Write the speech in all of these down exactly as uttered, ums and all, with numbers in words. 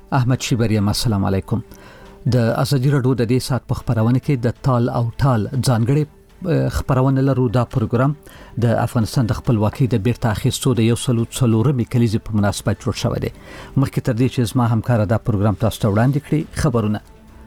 احمد شیبریم. السلام علیکم. د ازادي رادیو د دې سات په خبرونه کې د تال او ټال ځانګړي خبرونه لرو. دا پروګرام د افغانستان د خپلواکۍ د بیرته اخیستو د یو سلو څلورمې کلیزې په مناسبت جوړ شوی دی. مخکې تر دې چې زما همکار دا پروګرام تاسو ته وړاندې کړي خبرونه.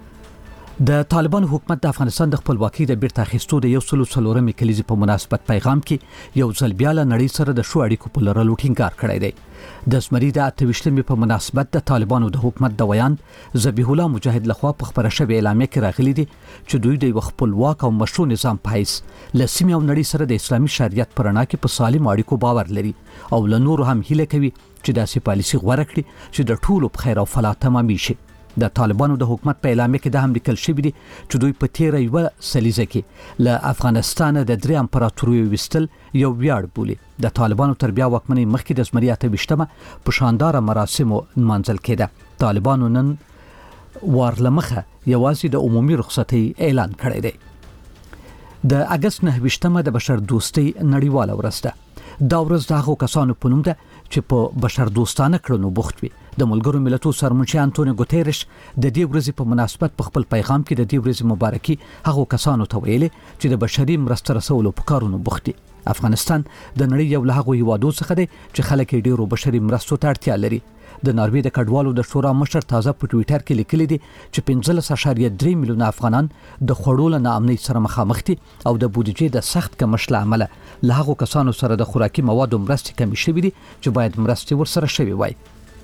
د طالبان حکومت د افغانستان د خپلواکۍ د بیرته اخیستو د یو سلو څلورمې کلیزې په مناسبت پیغام کې یو ځل بیا له نړۍ سره د شو اړیکو په لرلو ټینګار کړی دی. د زمري د اته ویشتمې په مناسبت د طالبانو د حکومت د ویان ذبیح الله مجاهد لخوا په خبره شوې اعلامیه کې راغلي دي چې دوی د خپلواک او مشروع نظام په حیث له سیمې او نړۍ سره د اسلامي شریعت پر رڼا کې په سالم اړیکو باور لري او له نور هم هیله کوي چې داسې پالیسي غوره کړي چې د ټولو په خیر او فلاح تمامي شي. د طالبانو د حکومت په اعلامیه کې د هم لیکل شوی دی چې دوی په تیر یو سلیزه کې له افغانستان د درې امپراتوریو وستل یو ویاړ بولي. د طالبانو تر بیا واکمنۍ مخکې د زمري اته ویشتمه په شاندار مراسمو منځل کېده. طالبانو نن وارلمخه یوازې د عمومي رخصتۍ اعلان کړی دی. د اگست نهه ویشتمه د بشر دوستۍ نړیواله ورځ ده. دا ورځ د هغو کسانو په نوم ده چې په بشر دوستانه کړنو بوخت وي. د ملګرو ملتونو سرمنشي انټونیو ګوتيرش د دې ورځې په مناسبت په خپل پیغام کې د دې ورځې مبارکي هغو کسانو ته ویلي چې د بشري مرسته رسولو په کارونو بوخت دي. افغانستان د نړۍ یو له هغو هیوادو څخه دی چې خلک یې ډیرو بشري مرستو ته اړتیا لري. د ناروې د کډوالو د شورا مشر تازه په ټوئیټر کې لیکلي دي چې پنځلس اعشاریه درې میلیونه افغانان د خوړو له ناامنۍ سره مخامخ دي او د بودیجې د سخت کمښت له امله له هغو کسانو سره د خوراکي موادو مرستې کمې شوې دي چې باید مرستې ورسره شوې وای.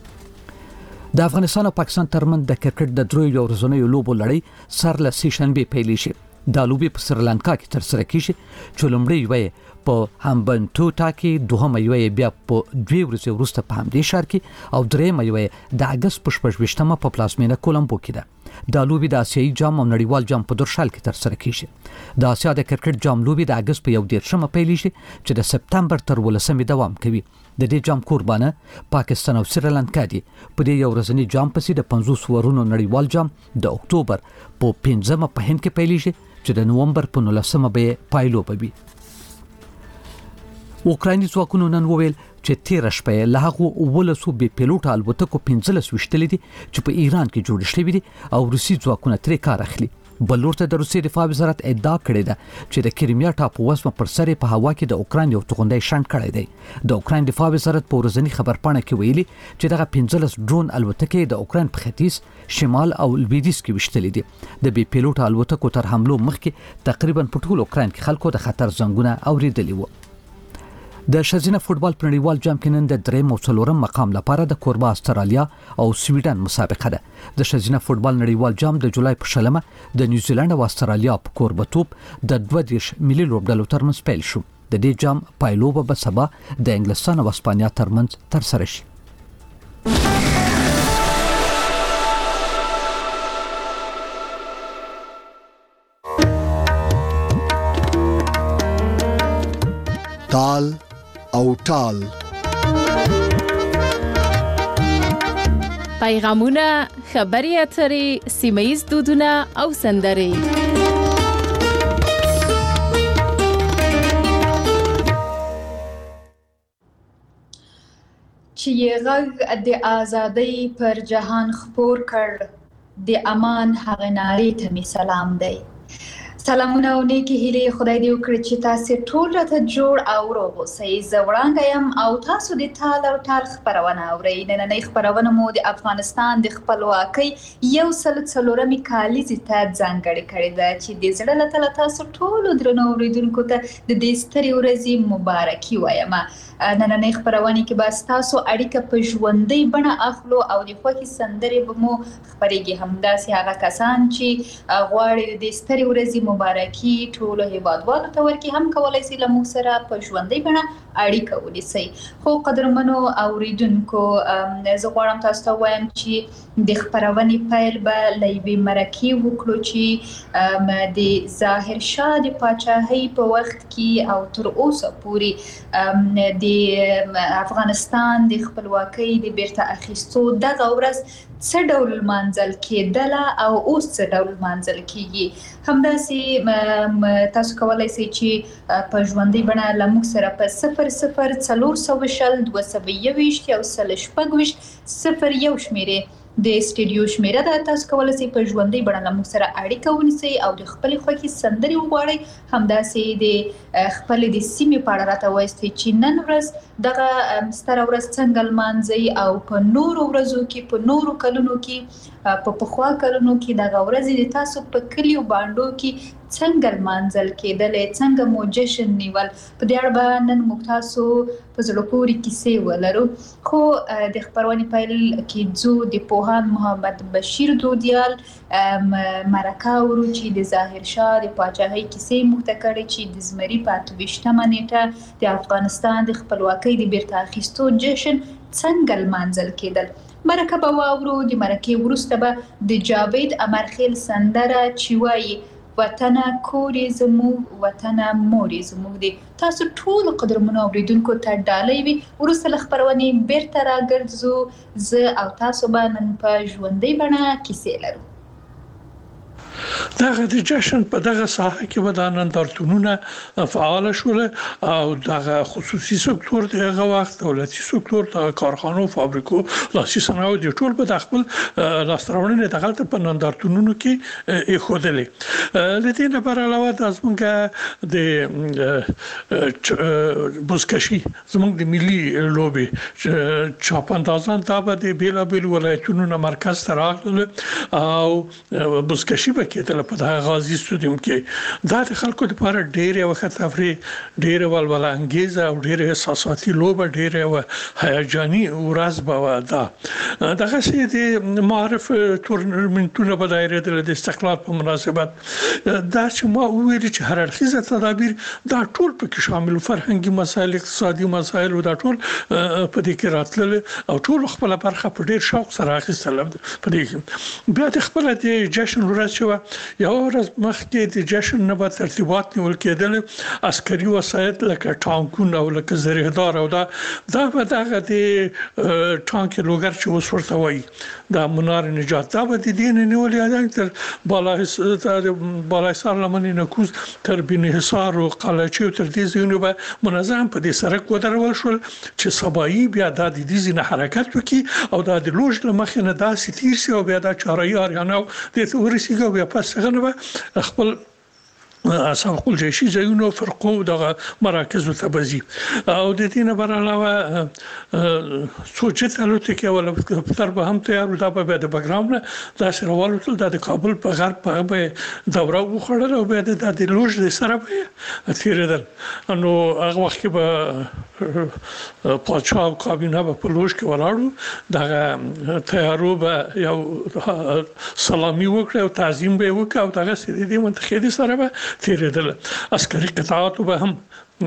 د افغانستان او پاکستان ترمنځ د کرکټ د دریو ورځنیو لوبو لړۍ سر له سې شنبه پیل شي. دا لوبې په سریلانکا کې تر سره کیږي چې لومړی یوه په همبنټوټا کې، دوهمه یوه بیا په دوه ورځې وروسته په همدې ښار کې او درېمه یوه د اگست په شپږ ویشتمه په پلازمینه کولمبو کې ده. دا لوبې د آسیایي جام او نړیوال جام په درشل کې تر سره کیږي. د آسیا د کرکټ جام لوبې د اگست په یو دیرشمه پیل شي چې د سپتمبر تر ولسمې دوام کوي. د دې جام قربانه پاکستان او سریلانکا دي. په دې یو ورځنی جام پسې د پنځوس ورونو نړیوال جام د اکتوبر په پنځمه په هند کې پیل شي چې د نومبر په نولسمه به پایلو بوي. اوکرایني ځواکونو نن وویل چې تیر شپه له هغه ولسو به پیلوټ الوتکو پنځلس وشتلې دي چې په ایران کې جوړ شوي دي او روسي ځواکونه ترې کار اخلي. بل ورته د روسي دفاع وزارت ادعا کړې ده چې د کریمیا ټاپو وسمه پر سر په هوا کې د اوکراین یو توغندۍ شنډ کړی دی. د اوکراین دفاع وزارت په ورځنی خبرپاڼه کې ویلي چې دغه پنځلس ډرون الوتکې د اوکراین په ختیځ، شمال او لویدیځ کې وشتلې دي. د بي پیلوټ الوتکو تر حملو مخکې تقریبا په ټول اوکراین کې خلکو د خطر زنګونه اوریدلي وو. د ښځینه فوټبال په نړیوال جام کې نن د درېم او څلورم مقام لپاره د کوربه استرالیا او سویډن مسابقه ده. د ښځینه فوټبال نړیوال جام د جولای په شلمه د نیوزیلند او استرالیا په کوربتوب د دوه دیرش ملي لوبډلو ترمنځ پیل شو. د دې جام پایلوبه به سبا د انګلستان او اسپانیا ترمنځ ترسره شي. تال او ټال پیغامونه، خبري اترې، سیمه‌ییز دودونه او سندرې. چې یې غږ د ازادۍ پر جهان خپور کړ، د امان هغه نارې ته می سلام دی. سلامونه او نیکی هیلې خدای دې وکړي چې تاسو ټول راته جوړ او روغ اوسئ. زه وړاندې یم او تاسو د تال او ټال خبرونه اورئ. نننۍ خبرونه مو د افغانستان د خپلواکۍ یو سل څلورمې کالیزې ته ځانګړې کړې ده چې د زړه له تله تاسو ټولو درنو اورېدونکو ته د دې سترې ورځې مبارکي وایم. نننۍ خبرونه کې به ستاسو اړیکه په ژوندۍ بڼه اخلو او د خوښۍ سندرې به مو خپرېږي. همداسې هغه کسان چې غواړي د دې سترې ورځې مبارکي ټولو هیوادوالو ته ورکړي هم کولی شي له موږ سره په ژوندۍ بڼه اړیکه ونیسئ. خو قدرمنو اوریدونکو، زه غواړم تاسو ته ووایم چې د خپرونې پیل به له یوې مرکې وکړو چې د ظاهر شاه د پاچاهۍ په وخت کې او تر اوسه پورې د افغانستان د خپلواکۍ د بیرته اخیستو دغه ورځ څه ډول لمانځل کېدله او اوس څه ډول لمانځل کېږي. همداسې تاسو کولی شئ چې په ژوندۍ بڼه له موږ سره په صفر صفر څلور سوه شل دوه سوه یوویشت یو سل شپږ ویشت صفر یو شمېرې د سټډیو شمیره ده. تاسو کولای شئ په ژوندۍ بڼه له موږ سره اړیکه ونیسئ او د خپلې خوښې سندرې وغواړئ. همداسې د خپلې د سیمې په اړه راته ووایاست چې نن ورځ دغه ستره ورځ څنګه لمانځئ او په نورو ورځو کې په نورو کلونو کې په پخوا کلونو کې دغه ورځې د تاسو په کلیو بانډو کې څنګه لمانځل کېدلې، څنګه مو جشن نیول. په دې اړه به نن موږ تاسو په زړه پورې کیسې ولرو. خو د خپرونې پیل کې ځو د پوهاند محمد بشیر دودیال مرکه اورو چې د ظاهر شاه د پاچاهۍ کیسې موږ ته کړې چې د زمري په اته ویشتمه نیټه د افغانستان د خپلواکۍ د بیرته اخیستو جشن څنګه لمانځل کېدل. مرکه به واورو. د مرکې وروسته به د جاوید امرخیل سندره چې وایي وطنه کورې زموږ وطنه مورې زموږ دی. تاسو ټول قدرمنو اوریدونکو ته ډالۍ وي. وروسته له خپرونې بیرته راګرځو. زه او تاسو به نن په ژوندۍ بڼه کیسې لرو. دغه د جشن په دغه ساحه کې به د نندارتونونه فعال شول او دغه خصوصي سکتور دغه وخت دولتي سکتور د کارخانو فابریکو لاسي صنایع د ټول په خپل لاستراوړنې دغه په نندارتونونو کې ایښودلې. لدې نه بر علاوه د زمونږ د بوزکشي زمونږ د ملي لوبي چاپاندازان دا به د بیل بیل ولایتونو مرکز ته راغلل او بوزکشي کېدل په دغه غازی استودیوم کې. دا د خلکو لپاره ډېر یو ښه تفریح، ډېر ولوله انګیزه او ډېر احساساتي لوبه، ډېر یو هیجاني ورځ به وه. دا دغه سي د معرف تورنمنټونه به دایره د استقلال په مناسبت دا چې ما وویل چې هر اړخیزه تدابیر دا ټول پکې شامل، فرهنګي مسایل، اقتصادي مسایل او دا ټول په دې کې راتلل او ټول خپل برخه په ډېر شوق سره اخیستل. په دې بیا د خپل د جشن ورځ شو یو ورځ مخکې د جشن نه به ترتیبات نیول کېدل، عسکري وسایط لکه ټانکونه او لکه زریحدار او دا دا به دغه د ټانک لوګر چې اوس ورته وایي دا منار نجات دا به د دې نه نیول یادنګ تر بالا بالایسار لمنې نکوز تر بینحصار او قلعچي او تر دې ځایونو به منظم په دې سړک ودرول شول چې سبایي بیا د دې ځینې حرکت وکړي او دا د لوژ له مخې نه داسې تیر شي او بیا د چارایي اریانا د ورسیږي بیا پس څنګه به خپل سبق الجيشي ځایونو فرقو دغه مراکز ته بزي او د دې نه بر علاوه سوچت الوتکه ولا تر به هم تیار دا په د بګراوند دا سره ولول د کابل په غرب په دوره وخړل او به د لوژ د سره په تیرېدل. نو هغه وخت کې به پاتشاه او کابینه په لوژ کې ولاړو دغه تیارو به یو سلامي وکړ او تعظیم به وکړ او دغه سره د منتخب سره به تیرېدل. عسکري قطعات به هم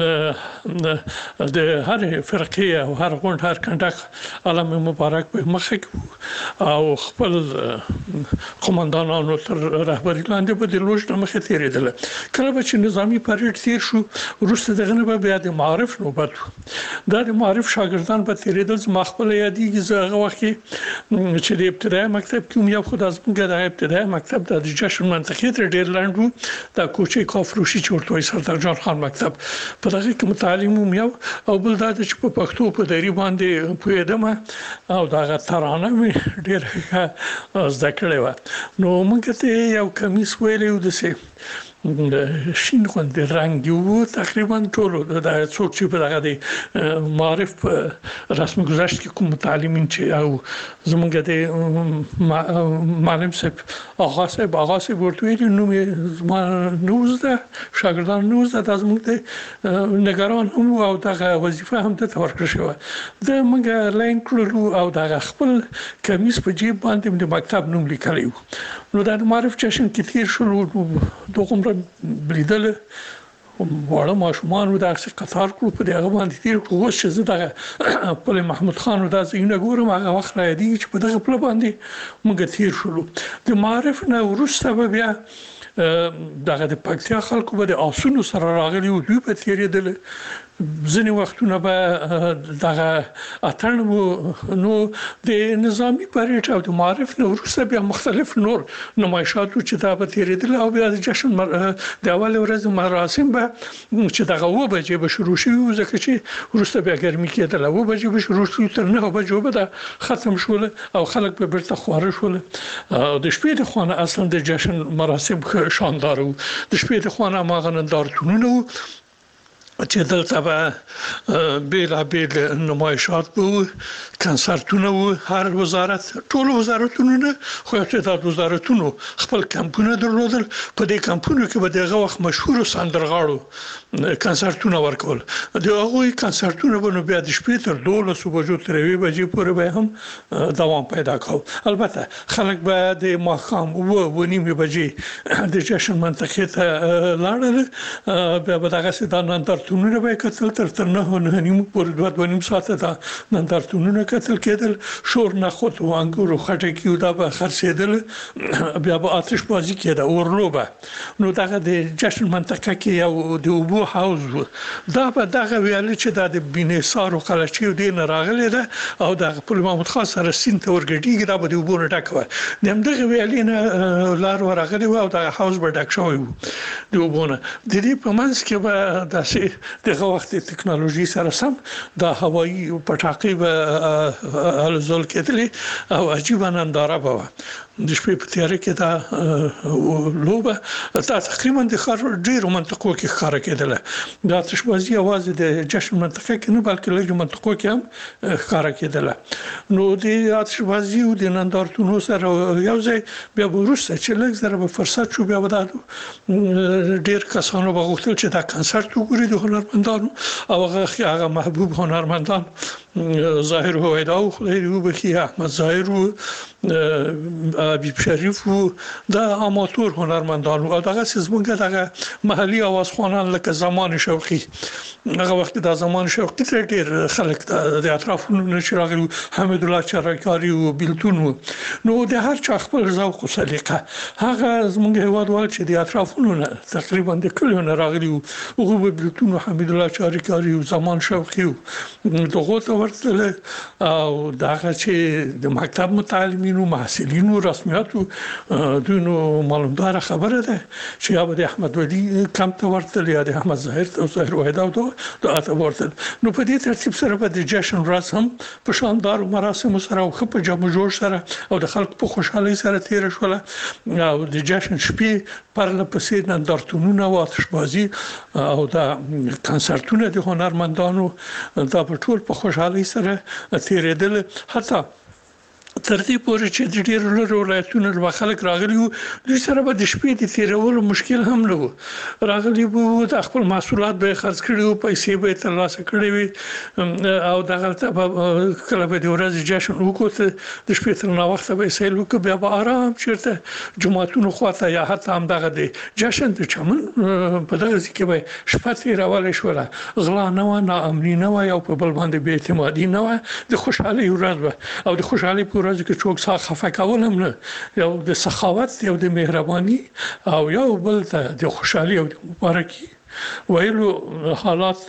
د هر فرقې او هر غونډ هر کنډک علم مبارک په مخه او خپل قومندانانو تر رهبری لاندې په د لوژ مخه تیرېدل. کله به چې نظامی پریډ تیر شو وروسته دغه نه بیا د معارف نوبت دا د معارف شاګردان په تیرېدل زما خپل یادېږي. زه هغه وخت چې د ابتدایي مکتب کې یو خدای زموږ د ابتدایي مکتب د جشن منطقې تر ډېر لاندې وو د کوچې کافروشي چې ورته وایي سردار جان خان مکتب په دغه کې متعلم یو او بل دا چې په پښتو په دری باندې پوهېدم او دغه ترانه مې ډېر ښه زده کړې وه. نو موږ ته یو کمیس ویلی و داسې شین غوندې رنګ وو تقریبا ټول د څوک چې په دغه د معرف رسمي گذشت کې کوم متعلمین چې او زمونږ د معلم صاحب آغا صاحب آغا صاحب ورته ویلي نو مې نوزده شاګردان نوزده د زمونږ د نگران هم او دغه وظیفه هم ته ورکړل شوه. د موږ لاین کړلو او دغه خپل کمیس په جیب باندې د مکتب نوم لیکلی و. نو د معرف جشن کې تیر شو دغه بلیدل واړه ماشومان د اکثر قطار کړو په دغه باندې تیر کړو. اوس چې زه دغه خپل محمود خان دا ځینې ګورم هغه وخت را یادېږي چې په دغه پله باندې موږ تیر شولو. د معرف نه وروسته به بیا دغه د پکتیا خلکو به د آسونو سره راغلي او دوی په تیرېدل ځینې وختونه به دغه اتن نو د نظامی پریډ او د معرف نو وروسته بیا مختلف نور نمایشات چې دا به تیریدل او بیا د جشن د اول ورځ مراسم به چې دغه و بجې به شروع شي ځکه چې وروسته بیا ګرمي کېدل و بجې به شروع شي تر نه بجې به دا ختم شول او خلک به بیرته خواره شول او د شپې د خوانه اصلا د جشن مراسم شاندار وو د شپې د خوانه ماغه نندارتونونه چې دلته به بیل بیل نمایشات وو کنسرتونه وو هر وزارت ټول وزارتونه خو ته د وزارتونو خپل کمپونه درلودل په دې کمپونو کې به دغه وخت مشهور سندرغاړو کنسرتونه ورکول د هغوی کنسرتونه به نو بیا د شپې تر دولس بجو تر وی بجې پورې به هم دوام پیدا کاو البته خلک به د ماښام و و نیمه بجې د جشن منطقې ته لاړل بیا به دغه سیدان نندارتونونه به کتل تر تر نه نه نیمه پورې دوه دوه نیم ساعت دا نندارتونونه کتل کېدل شور نه خود و انګور خټکی دا به خرڅېدل بیا به آتش بازی کېده اورلوبه نو دغه د جشن منطقه کې یو د اوبو حوض دا به دغه ویل چې د بینسار او قلچي او دین راغلی ده او د خپل محمود خان سره سین ته ورګډیږي دا به د اوبو نه ډکوي د دغه ویل نه لار ورغلی او د حوض به ډک شوی د اوبو نه د دې په منځ کې به داسې دغه وخت ټکنالوژي سره سم د هوایي پټاقي به الزول کېدلې او عجیب ننداره به د شپې په تیاره کې دا لوبه تا تقریبا د خار ډیرو منطقو کې ښکار کېدله د آتشبازي आवाज د جشن منطقه کې نه بلکې لږ منطقو کې هم ښکار کېدله نو د آتشبازي او د نندارتونو سره یو ځای بیا وروسته چې لږ زره به فرصت شو بیا به ډیر کسانو بغوښتل چې دا کنسرت وګوري د هنرمندانو او هغه محبوب هنرمندان ظاهر هویدا او خدای دې وبخي احمد ظاهر او حبیب شریف او د اماتور هنرمندان او دغه زمونږ دغه محلي اوازخوانان لکه زمان شوقي هغه وخت د زمان شوقي تر ډیر خلک د اطرافونو نشراغلو حمید الله چرکاری او بیلتون نو د هر چا خپل ذوق او سلیقه هغه زمونږ هوادوال چې د اطرافونو تقریبا د کلیو نه راغلي او هو بیلتون او حمید الله چرکاری او زمان شوقي دغه ورته او دغه چې د مکتب متعلمینو محصلینو رسمیاتو دونو معلومدار خبره ده چې یا د احمد ولی کم ته ورته یا د احمد ظاهر او ظاهر وحده او د اته ورته نو په دې ترتیب سره به د جشن رسم په شاندار مراسم سره او خپ جمع جوړ سره او د خلک په خوشحالي سره تیر شول او د جشن شپې پرله پسې نندارتونونه او آتشبازي او د کنسرتونه د هنرمندانو دا په ټول په خوشحالي سره تیرېدل حتی تر دې پورې چې د ډیرو لرو ولایتونو له خلک راغلي وو دوی سره به د شپې د تیرولو مشکل هم نه وو راغلي وو د خپل محصولات به خرڅ کړي وو پیسې به ترلاسه کړي وي او دغه کله به د ورځې جشن وکړو د شپې تر نو وخت به سیل وکړو بیا به آرام چیرته جمعتونو خواته یا حتی هم دغه د جشن د چمن په دغه ځکه به شپه تیرول شوله غلا نه و نه امني نه و او په بل باندې بې اعتمادي نه و د خوشحالي ورځ او د خوشحالي ورځ کې څوک څا خفه کول هم نه یو د سخاوت یو د مهرباني او یو بل ته د خوشحالي او د مبارکي ویلو حالات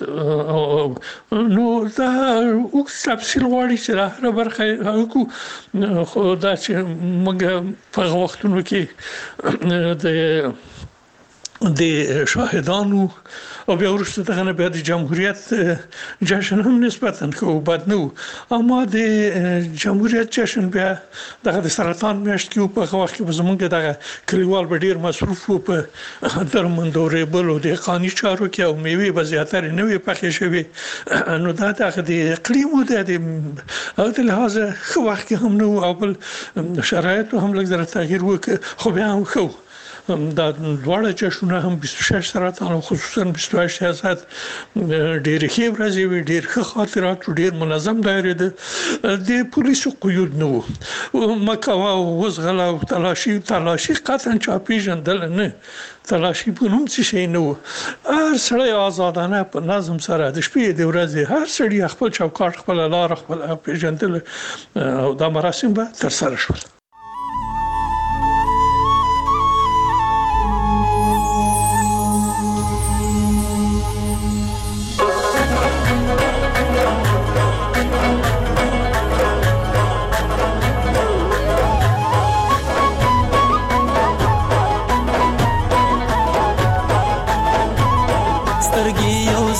نو دا او تفصیل غواړي چې هر برخه کو خو دا چې موږ په وختونو کې د د شاهدانو او بیا ورسته دغه نه بیا د جمهوریت جشن هم نسبتاً خو بد نه اما د جمهوریت جشن بیا دغه د سرطان میاشت کې په وخت کې زمونږ دغه کلیوال به ډیر مصروف وو په درمندورې بل او د قانوني چارو کې او میوه به زیاتره نه وي پخې شوی نو دا دغه د اقلیم او د او د لحاظ خو وخت کې هم نو او بل شرایط هم لږ زره تغییر وکړ خو بیا هم خو دا دواړه جشنونه هم بیست و شش سرطان خصوصا بیست و هشت ساعت ډېر ښه ورځې وي ډېر ښه خاطرات ډېر منظم دایره ده د پولیسو قیود نه وو مکه او وزغله او تلاشي تلاشي قطعا چا پیژندل نه تلاشي په نوم څه شي نه وو هر سړی آزادانه په نظم سره د شپې د ورځې هر سړی خپل چوکاټ خپل لار خپل پیژندل او دا مراسم به تر سره شول.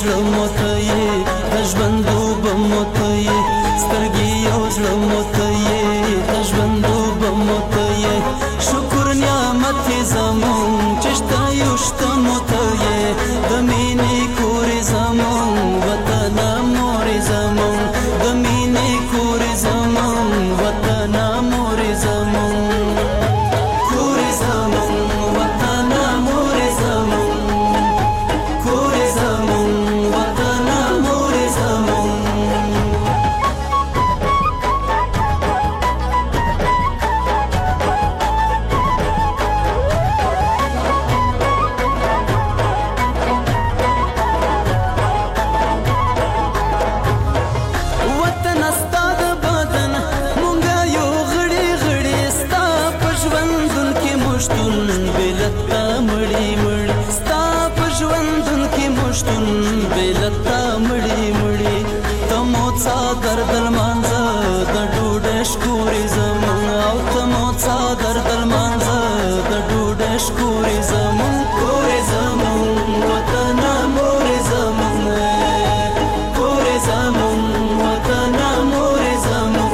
زړه موته یې د ژوندو به موته یې سترګې یو زړه موته یې د ژوندو به موته یې شکر نعمت یې زمون چې شته یو شته موته یې د مینې کورې زمون وطنه مورې زمون د مینې کورې زمون وطنه مورې زمون کورې زمون وطنه مورې زمون کورې زمون وطنه مورې زمون وطن ستا د بدن مونږه یو غړي غړي ستا په ژوندون کې مشتون بېلتا مړي مړي ستا په ژوندون کې مشتون بېلتا مړي مړي ته مو څادر د لمانځه د ډوډۍ شکورې زمون او ته مو څادر د لمانځه د ډوډۍ شکورې زمون کورې زمون وطنه مورې زمون کورې زمون وطنه مورې زمون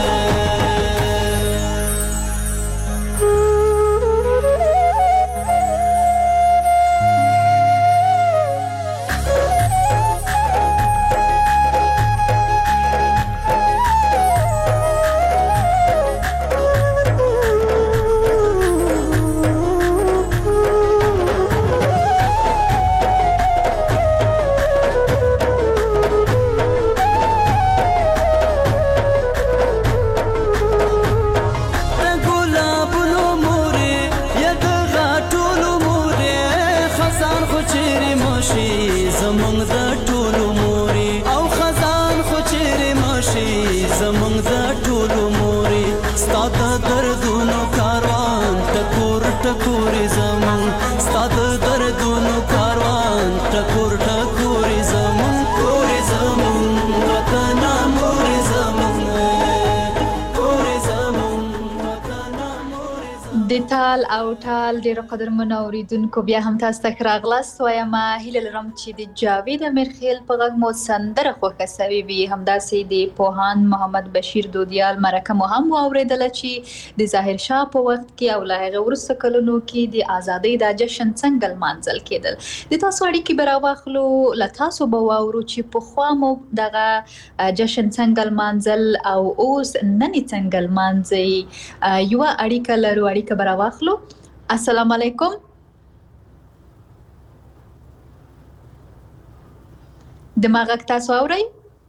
د ګلابونو مورې یا د غاټولو مورې خزان خو چیرې ماشي زمونږ د ټولو مورې او خزان خو چیرې ماشي زمونږ د ټولو مورې ستا د دردونو کاروان ټکور ټکورې زمونږ ستا د دردونو کاروان ټکور ټکورې زمونږ کورې زمونږ وطنه مورې زمونږ کورې زمونږ وطنه مورې زمونږ د تال او ټال ډیرو قدرمنو اوریدونکو بیا هم تاسو ته راغلاست وایم هیله لرم چې د جاوید امیرخیل په غږ مو سندره خوښه سوي وي همداسې د پوهاند محمد بشیر دودیال مرکه مو هم واورېدله چې د ظاهر شاه په وخت کې او له هغه وروسته کلونو کې د ازادۍ دا جشن څنګه لمانځل کېدل د تاسو اړیکې به راواخلو له تاسو به واورو چې پخوا مو دغه جشن څنګه لمانځل او اوس نن یې څنګه لمانځئ یوه اړیکه لرو اړیکه به راواخلو السلام علیکم د ما غږ تاسو اورئ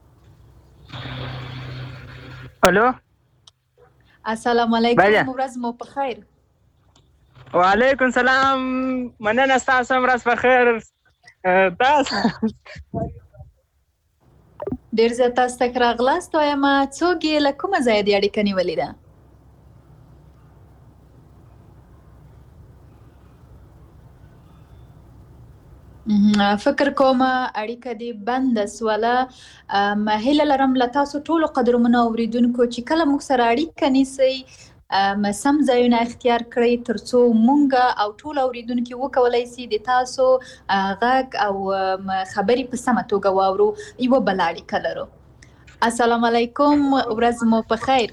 الو السلام علیکم ورځ مو په خیر وعلیکم سلام مننه ستاسو هم ورځ په خیر تاسو ډیر زیات تاسو ته راغلاست وایم څوک یې له کومه ځایه دې اړیکه نیولې ده فکر کوم اړیکه دې بنده سواله هیله لرم له تاسو ټولو قدرمنو اوریدونکو چې کله موږ سره اړیکه نیسئ سم ځایونه اختیار کړئ ترڅو موږ او ټول اوریدونکي وکولای شي د تاسو غږ او خبرې په سمه توګه واورو یوه بله اړیکه لرو السلام علیکم ورځ مو په خیر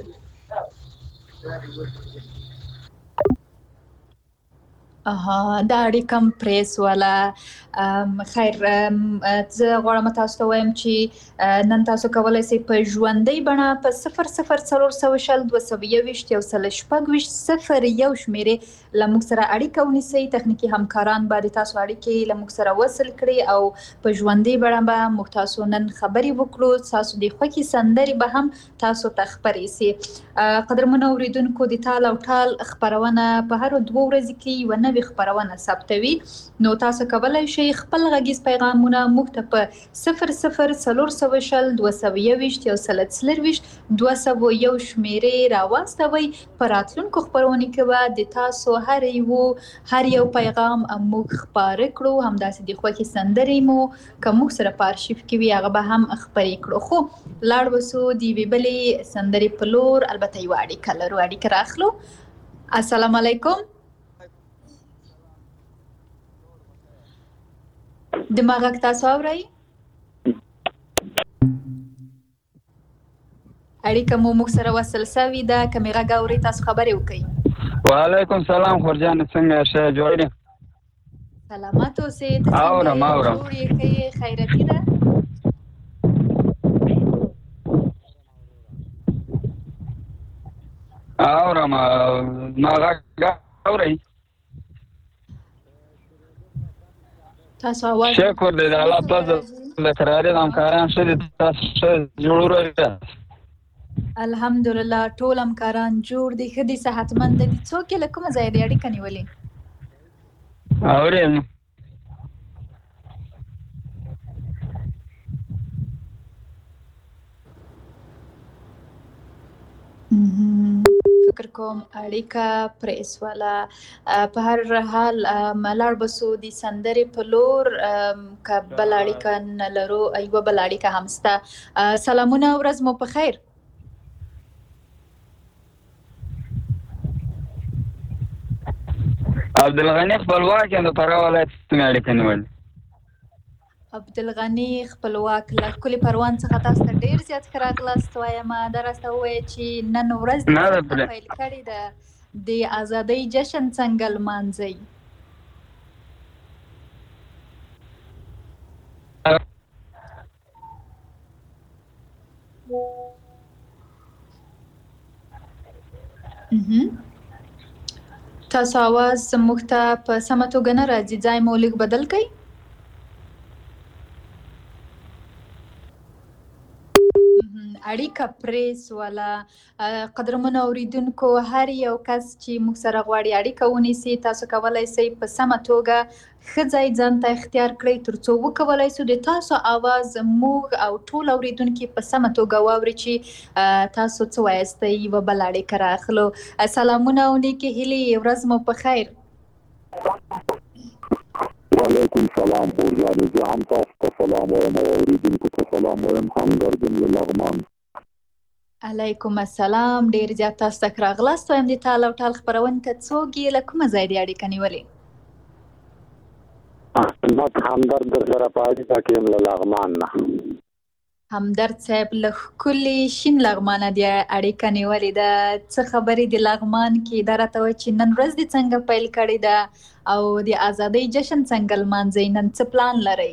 اها دا اړیکه م پرې سوله خیر زه غواړم تاسو ته وایم چې نن تاسو کولی شئ په ژوندۍ بڼه په صفر صفر څلور سوه شل دوه سوه یوویشت یو سل شپږ ویشت صفر یو شمېرې له موږ سره اړیکه ونیسئ تخنیکي همکاران به د تاسو اړیکې له موږ سره وصل کړي او په ژوندۍ بڼه به موږ تاسو نن خبرې وکړو تاسو د خوښې سندرې به هم تاسو ته خپرې سي قدرمنو اوریدونکو د تال او ټال خپرونه په هرو دوه ورځې کې یوه نوې خپرونه ثبتوي نو تاسو کولی شئ خپل غږیز پیغامونه موږ ته په صفر صفر څلور سوه شل دوه سوه یوویشت یو سل څلرویشت دوه سوه یو شمېرې راواستوئ په راتلونکو خپرونو کې به د تاسو هر یو هر یو پیغام موږ خپاره کړو همداسې د خوښې سندرې مو که موږ سره په ارشیف کې وي هغه به هم خپرې کړو خو لاړ وسو د یوې بلې سندرې په لور البته یوه اړیکه لرو اړیکه راخلو السلام علیکم د ما غږ تاسو اورئ اړیکه مو موږ سره وصل شوې ده، که مې غږ اورئ تاسو خبرې وکړئ. وعلیکم سلام خورجان، څنګه ښه جوړ یې؟ سلامت اوسئ. ته څنګه اورم یې؟ اورم. جوړ یې، ښه یې، خیرتي ده؟ اورم. ما غږ اورئ؟ تاسو اواز شکر دی د الله فضل د کراري د همکاران ښه دي، تاسو ښه جوړ یاست؟ الحمدلله ټول همکاران جوړ دي، ښه دي، صحتمند دي. څوک یې له کومه ځایه دي اړیکه نیولې؟ اورئ؟ فکر کوم اړیکه پرې سوله. په هر حال لاړ بسو د سندرې په لور، که بل اړیکه نه لرو، یوه بل اړیکه هم شته. سلامونه، ورځ مو په خیر. عبدالغني خپلواک یم، د فراه ولایت څخه اړیکه نیولې. عبدالغني خپلواک له ښکلي پروان څخه تاسو ته ډېر زیات ښه راغلاست وایم. دا راسته ووایه چې نن ورځ د پیل کړې ده، د ازادۍ جشن څنګه لمانځئ؟ تاسو اواز موږ ته په سمه توګه نه راځي، ځای مو لږ بدل کړئ. اړیکه پرې سوله. قدرمنو اوریدونکو، هر یو کس چې موږ سره غواړي اړیکه ونیسي، تاسو کولی شئ په سمه توګه ښه ځای ځان ته اختیار کړئ تر څو وکولی شو د تاسو اواز موږ او ټول اوریدونکي په سمه توګه واوري چې تاسو څه وایستئ. یوه بله اړیکه راغلو. سلامونه او نیکې هیلې، ورځ مو په خیر. وعلیکم سلام خورجانې، زه هم تاسو ته سلام وایم او اوریدونکو ته سلام وایم. همدرد یم له لغمان. علیکم السلام، ډېر زیات تاسو ته ښه راغلاست وایم. د ټال او ټال خپرونې ته څوک یې له کومه ځایه دې اړیکه نیولې؟ احمد همدرد در سره په اړیکه کې یم له لغمان نه. همدرد صاحب له ښکلي شین لغمانه دې اړیکه نیولې ده. څه خبرې د لغمان کې؟ دا راته وایي چې نن ورځ دې څنګه پیل کړې ده او د ازادۍ جشن څنګه لمانځئ؟ نن څه پلان لرئ؟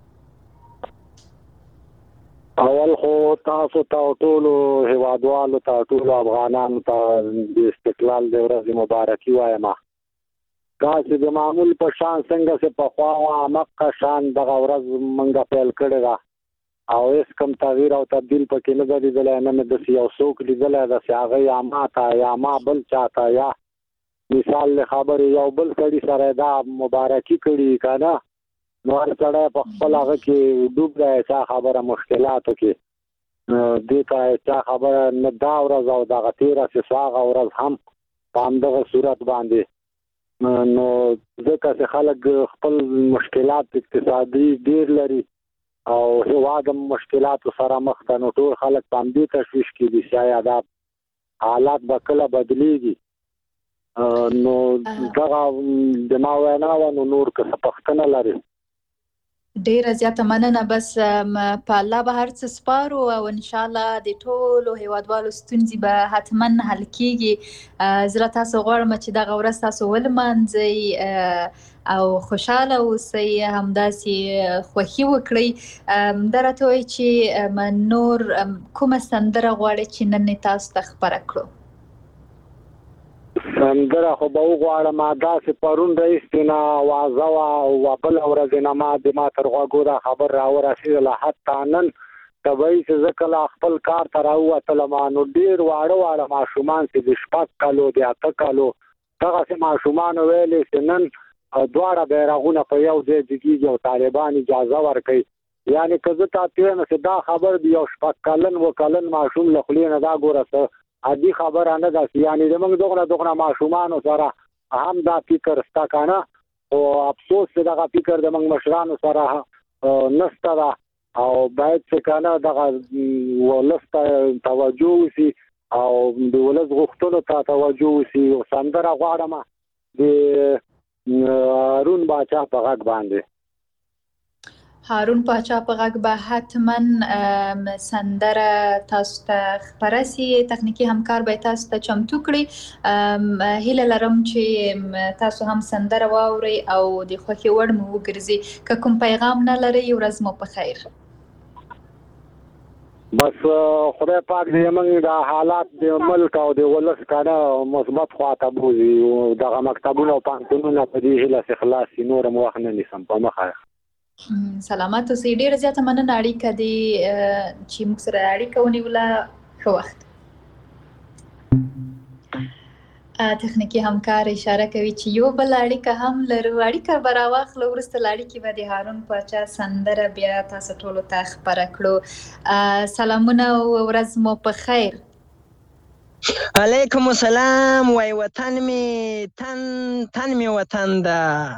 اول خو تاسو ته او ټولو هیوادوالو ته، ټولو افغانانو ته د استقلال د ورځې مبارکي وایم. داسې د معمول په شان څنګه چې پخوا وه، همغه شان دغه ورځ موږ پیل کړې ده او هېڅ کوم تغییر او تبدیل پکې نه ده لیدلی. نه مې داسې یو څوک لیدلی ده چې هغه یا ما ته یا ما بل چا ته یا مثال له خبرې یو بل سړي سره دا مبارکي کړي که نه، نو هر سړی په خپل هغه کې ډوب دی، چا خبره مشکلاتو کې، دې ته چا خبره نه دا ورځ او دغه تېره چې څو هغه ورځ هم په همدغه صورت باندې. نو ځکه چې خلک خپل مشکلات اقتصادي ډېر لري او هېواد هم مشکلاتو سره مخ ته، نو ټول خلک په همدې تشویش کې دي چې آیا دا حالات به کله بدلېږي. نو دغه د ما وینا وه، نو نور که څه پوښتنه لري. ډیره زیاته مننه. بس په الله به هر څه سپارو او انشاءالله د ټولو هیوادوالو ستونزې به حتما حل کیږي. زه تاسو غواړم چې دغه ورځ تاسو ولمانځئ او خوشحاله اوسئ، همداسې خوښي وکړئ. دا راته وایي چې نور کومه سندره غواړئ چې نن یې تاسو ته خپره کړو؟ سندره خو به وغواړم داسې پرون راهیسې نه وازه وه او بله ورځې نه ما د ما تر غوږو دا خبر راورسېدله. حتی نن طبیعي چې زه کله خپل کار ته راووتلم، نو ډېر واړه واړه ماشومان چې د شپږ کالو د اته کالو دغسې ماشومانو ویلې چې نن دواړه بیرغونه په یو ځای جګېږي او طالبان اجازه ورکوي. یعنې که زه تا ته وایم چې دا خبر د یو شپږ کلن اووه کلن ماشوم له خولې نه دا ګوره څه عادي خبره نه ده. یعنې زموږ دغونه دغونه ماشومانو سره هم دا فکر شته که نه، خو افسوس چې دغه فکر زموږ مشرانو سره نشته ده او باید چې که نه دغه ولس ته توجه وشي او د ولس غوښتنو ته توجه وشي. یو سندره غواړم د هارون باچا په غږ باندې. هارون پاچا په غږ به حتما سندره تاسو ته خپره سي. تخنیکي همکار به تاسو ته چمتو کړي. هیله لرم چې تاسو هم سندره واورئ او د خوښې وړ مو وګرځي. که کوم پیغام نه لرئ ورځ مو په خیر. بس خدای پاک دې موږ د حالات د ملک او د ولس کاره مثبت خواته بوزي او دغه مکتبونه او پانتونونه په دې هیله چې خلاص شي. نور هم وخت نه نیسم په مخه. سلامات اوسئ. ډېره زیاته مننه اړیکه دې چې موږ سره اړیکه ونیوله. ښه وخت. تخنیکي همکار اشاره کوي چې یو بل اړیکه هم لرو. اړیکه به راواخلو. وروسته له اړیکې به د هارون پاچا سندره بیا تاسو ټولو ته خپره کړو. سلامونه او ورځ مو په خیر. علیکم السلام. وای وطن می تن تن می وطن ده.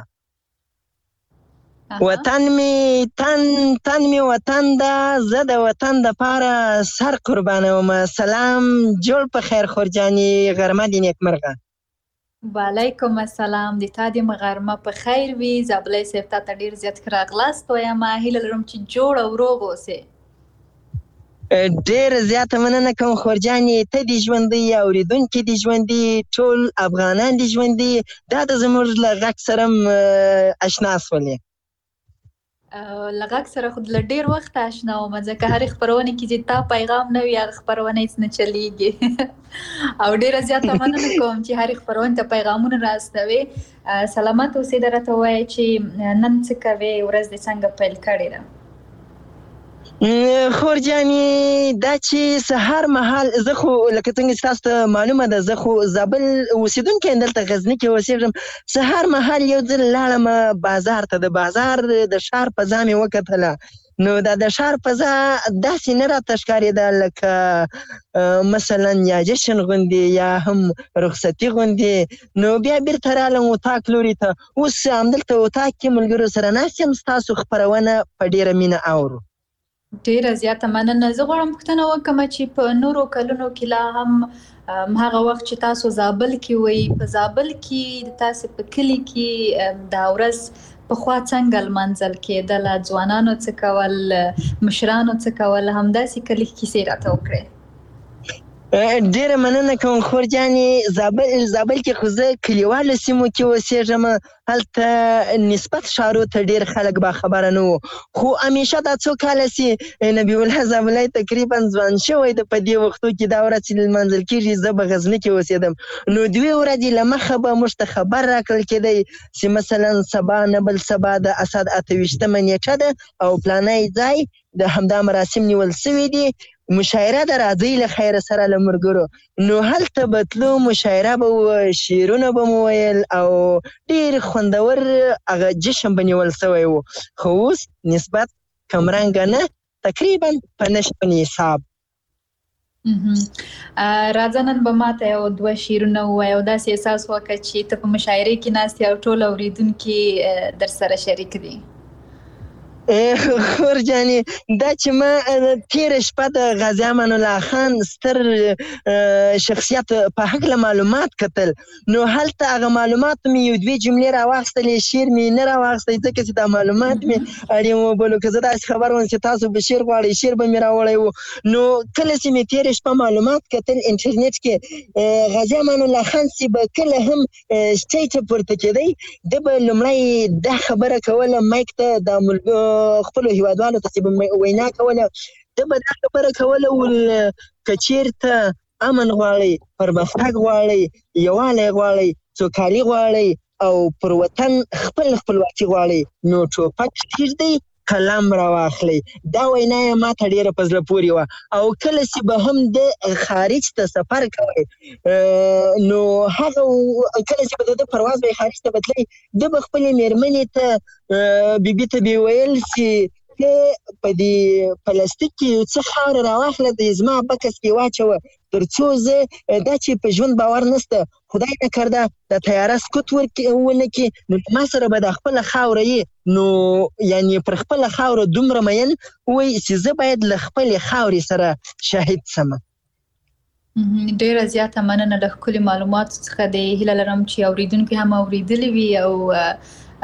وطن می تن تن می وطن ده. زه د وطن دپاره سر قربانوم. سلام جوړ په خیر خورجاني. غرمه دې نیکمرغه. وعلیکم السلام. د تا دې غرمه په خیر وي. زابلۍ صاحب تا ته ډېر زیات ښه راغلاست وایم. هیله لرم چې جوړ او روغ اوسې. ډېر زیاته مننه کوم خورجانې. ته دې ژوندی، اورېدونکي دې ژوندي، ټول افغانان دې ژوندي. دا د زموږ له غږ سره اشنا شولې. له غږ سره خو له ډېر وخته اشنا وم، ځکه هرې خپرونې کې چې تا پیغام نه وي هغه خپرونه هېڅ نه چلېږي. او ډېره زیاته مننه کوم چې هرې خپرونې ته پیغامونه راستوې. سلامت اوسې. ده راته ووایه چې نن څه کوې، ورځ دې څنګه پیل کړې ده؟ خورجانې دا چې سهار مهال زه خو لکه څنګه چې تاسو ته معلومه ده زه خو زابل اوسېدونکی یم، دلته غزني کې اوسېږم. سهار مهال یو ځل لاړم بازار ته. د بازار د ښار فضا مې وکتله. نو دا د ښار فضا داسې نه راته ښکارېده لکه مثلا یا جشن غوندې یا هم رخصتي غوندې. نو بیا بیرته رالم اطاق لوري ته. اوس همدلته اطاق کې ملګرو سره ناست یم، ستاسو خپرونه په ډېره مینه اورو. ډېره زیاته مننه. زه غواړم پوښتنه وکړم چې په نورو کلونو کې لا هم هغه وخت چې تاسو زابل کې وئ، په زابل کې د تاسې په کلي کې دا ورځ پخوا څنګه لمانځل کېدله؟ ځوانانو څه کول، مشرانو څه کول؟ همداسې کلي کیسې راته وکړئ. ډېره مننه کوم خورجانې. زابل زابل کې خو زه کلیوالو سیمو کې اوسېږم. هلته نسبت ښارو ته ډېر خلک باخبره نه وو. خو همیشه دا څو کاله چې نبی الله زابلی تقریبا ځوان شوی ده په دې وختو کې دا ورځ چې لمانځل کېږي، زه به غزني کې اوسېدم. نو دوې ورځې له مخه به موږ ته خبر راکړل کېدی چې مثلا سبا نه بل سبا د اسد اته ویشتمه نیټه ده او پلانی ځای د همدا مراسم نیول سوي دي. مشاعره ده، راځئ له خیره سره له ملګرو. نو هلته به تلو، مشاعره به وه، شعرونه به مو ویل او ډېر خوندور هغه جشن به نیول سوی و. خو اوس نسبت کمرنګه نه، تقریبا په نشتون حساب. راځه نن به ماته یو دوه شعرونه ووایه او داسې احساس وکړه چې ته په مشاعرې کې ناست یې او ټول اورېدونکي در سره شریک دي. خورجانې دا چې ما تېره شپه د غازي امان الله خان ستر شخصیت په هکله معلومات کتل. نو هلته هغه معلوماتو مې یو دوې جملې راواخیستلې، شعر مې نه راواخیستی ځکه چې دا معلومات مې اړین وبلو. که زه داسې خبر وم چې تاسو به شعر غواړئ شعر به مې راوړی و. نو کله چې مې تېره شپه معلومات کتل انټرنیټ کې، غازي امان الله خان چې به کله هم سټیج ته پورته کېدی، ده به لومړی دا خبره کوله مایک ته د خپلو هیوادوالو ته چې به وینا کوله، ده به دا خبره کوله ول که چېرته امن غواړئ، پرمختګ غواړئ، یووالی غواړئ، سوکالي غواړئ او پر وطن خپل خپلواکي غواړئ، نو ټوپک کېږدئ، قلم راواخلئ. دا وینا یې ما ته ډېره په زړه پورې وه. او کله چې به هم د خارج ته سفر کوئ، نو هغه کله چې به د ده پرواز به یې خارج ته به تلئ، ده به خپلې مېرمنې ته بیبي ته به ویل چې ته په دې پلاستیک کې یو څه خاوره راواخله، د زما بکس کې واچوه، تر څو زه دا چې په ژوند باور نشته، خدای نکرده د طیاره سکوت ونه کړي، نو ما سره به دا خپله خاوره یې، نو یعنې پر خپله خاوره دومره مین وایي چې زه باید له خپلې خاورې سره شهید سمه. ډېره زیاته مننه له ښکلي معلوماتو څخه. د هیله لرم چې اورېدونکي هم اورېدلي وي او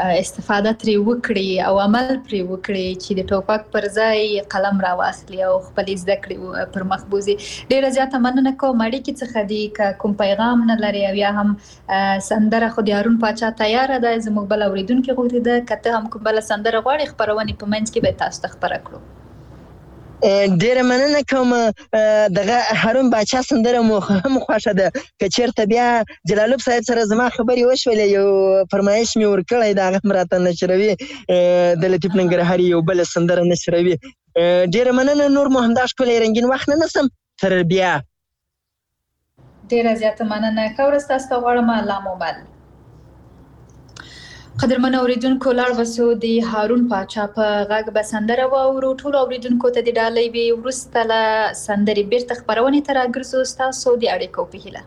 استفاده ترې وکړي او عمل پرې وکړي چې د ټوپک پر ځای قلم راواخلي او خپل زده کړې پر مخ بوزي. ډیره زیاته مننه کوم. اړیکې څخه دی که کوم پیغام نه لري او یا هم سندره خو د هارون پاچا تیاره ده، زموږ بل اوریدونکي غوښتي ده که ته هم کوم بل سندره غواړې خبرونه په منځ کې به تاسو ته خبره کړو. ډیره مننه کوم. دغه هارون باچا سندره مو هم خوښه ده. که چېرته بیا جلالوب صاحب سره زما خبرې وشولې، یو فرمایش مې ورکړی د هغه هم راته نشروي، د لطیف ننګرهاري یو بله سندره نشروي. ډیره مننه. نور مو همدا ښکلی رنګین وخت نه نسم. تر بیا. ډیره زیاته مننه. ښه ورځ تاسو ته غواړم. لامومل. قدرمن اوریدونکو، لاړ وسو د هارون پاچا په غږ به سندره واورو. ټولو اوریدونکو ته د ډالۍ وي. وروسته له سندرې بیرته خپرونې ته راګرځو ستاسو د اړیکو په هیله.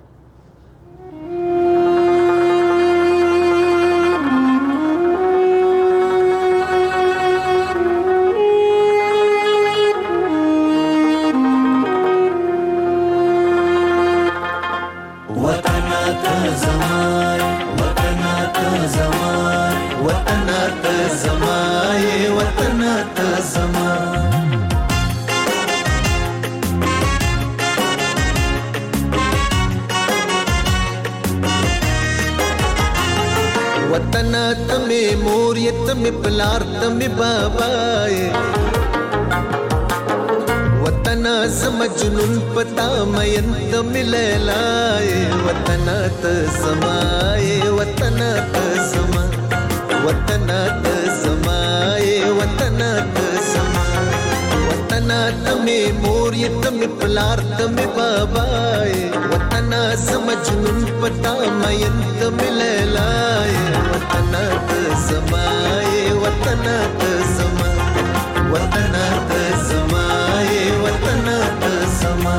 वतन तमे मोरिय तमे पलार तमे बाबाए वतन समजुनुन पता मयन तमे लैलाए वतन त समाए वतन त समा वतन त समाए वतन त समा वतन तमे मोरिय तमे पलार तमे बाबाए वतन समजुनुन पता मयन तमे लैलाए वतन त समाए वतन त समा वतन त समाए वतन त समा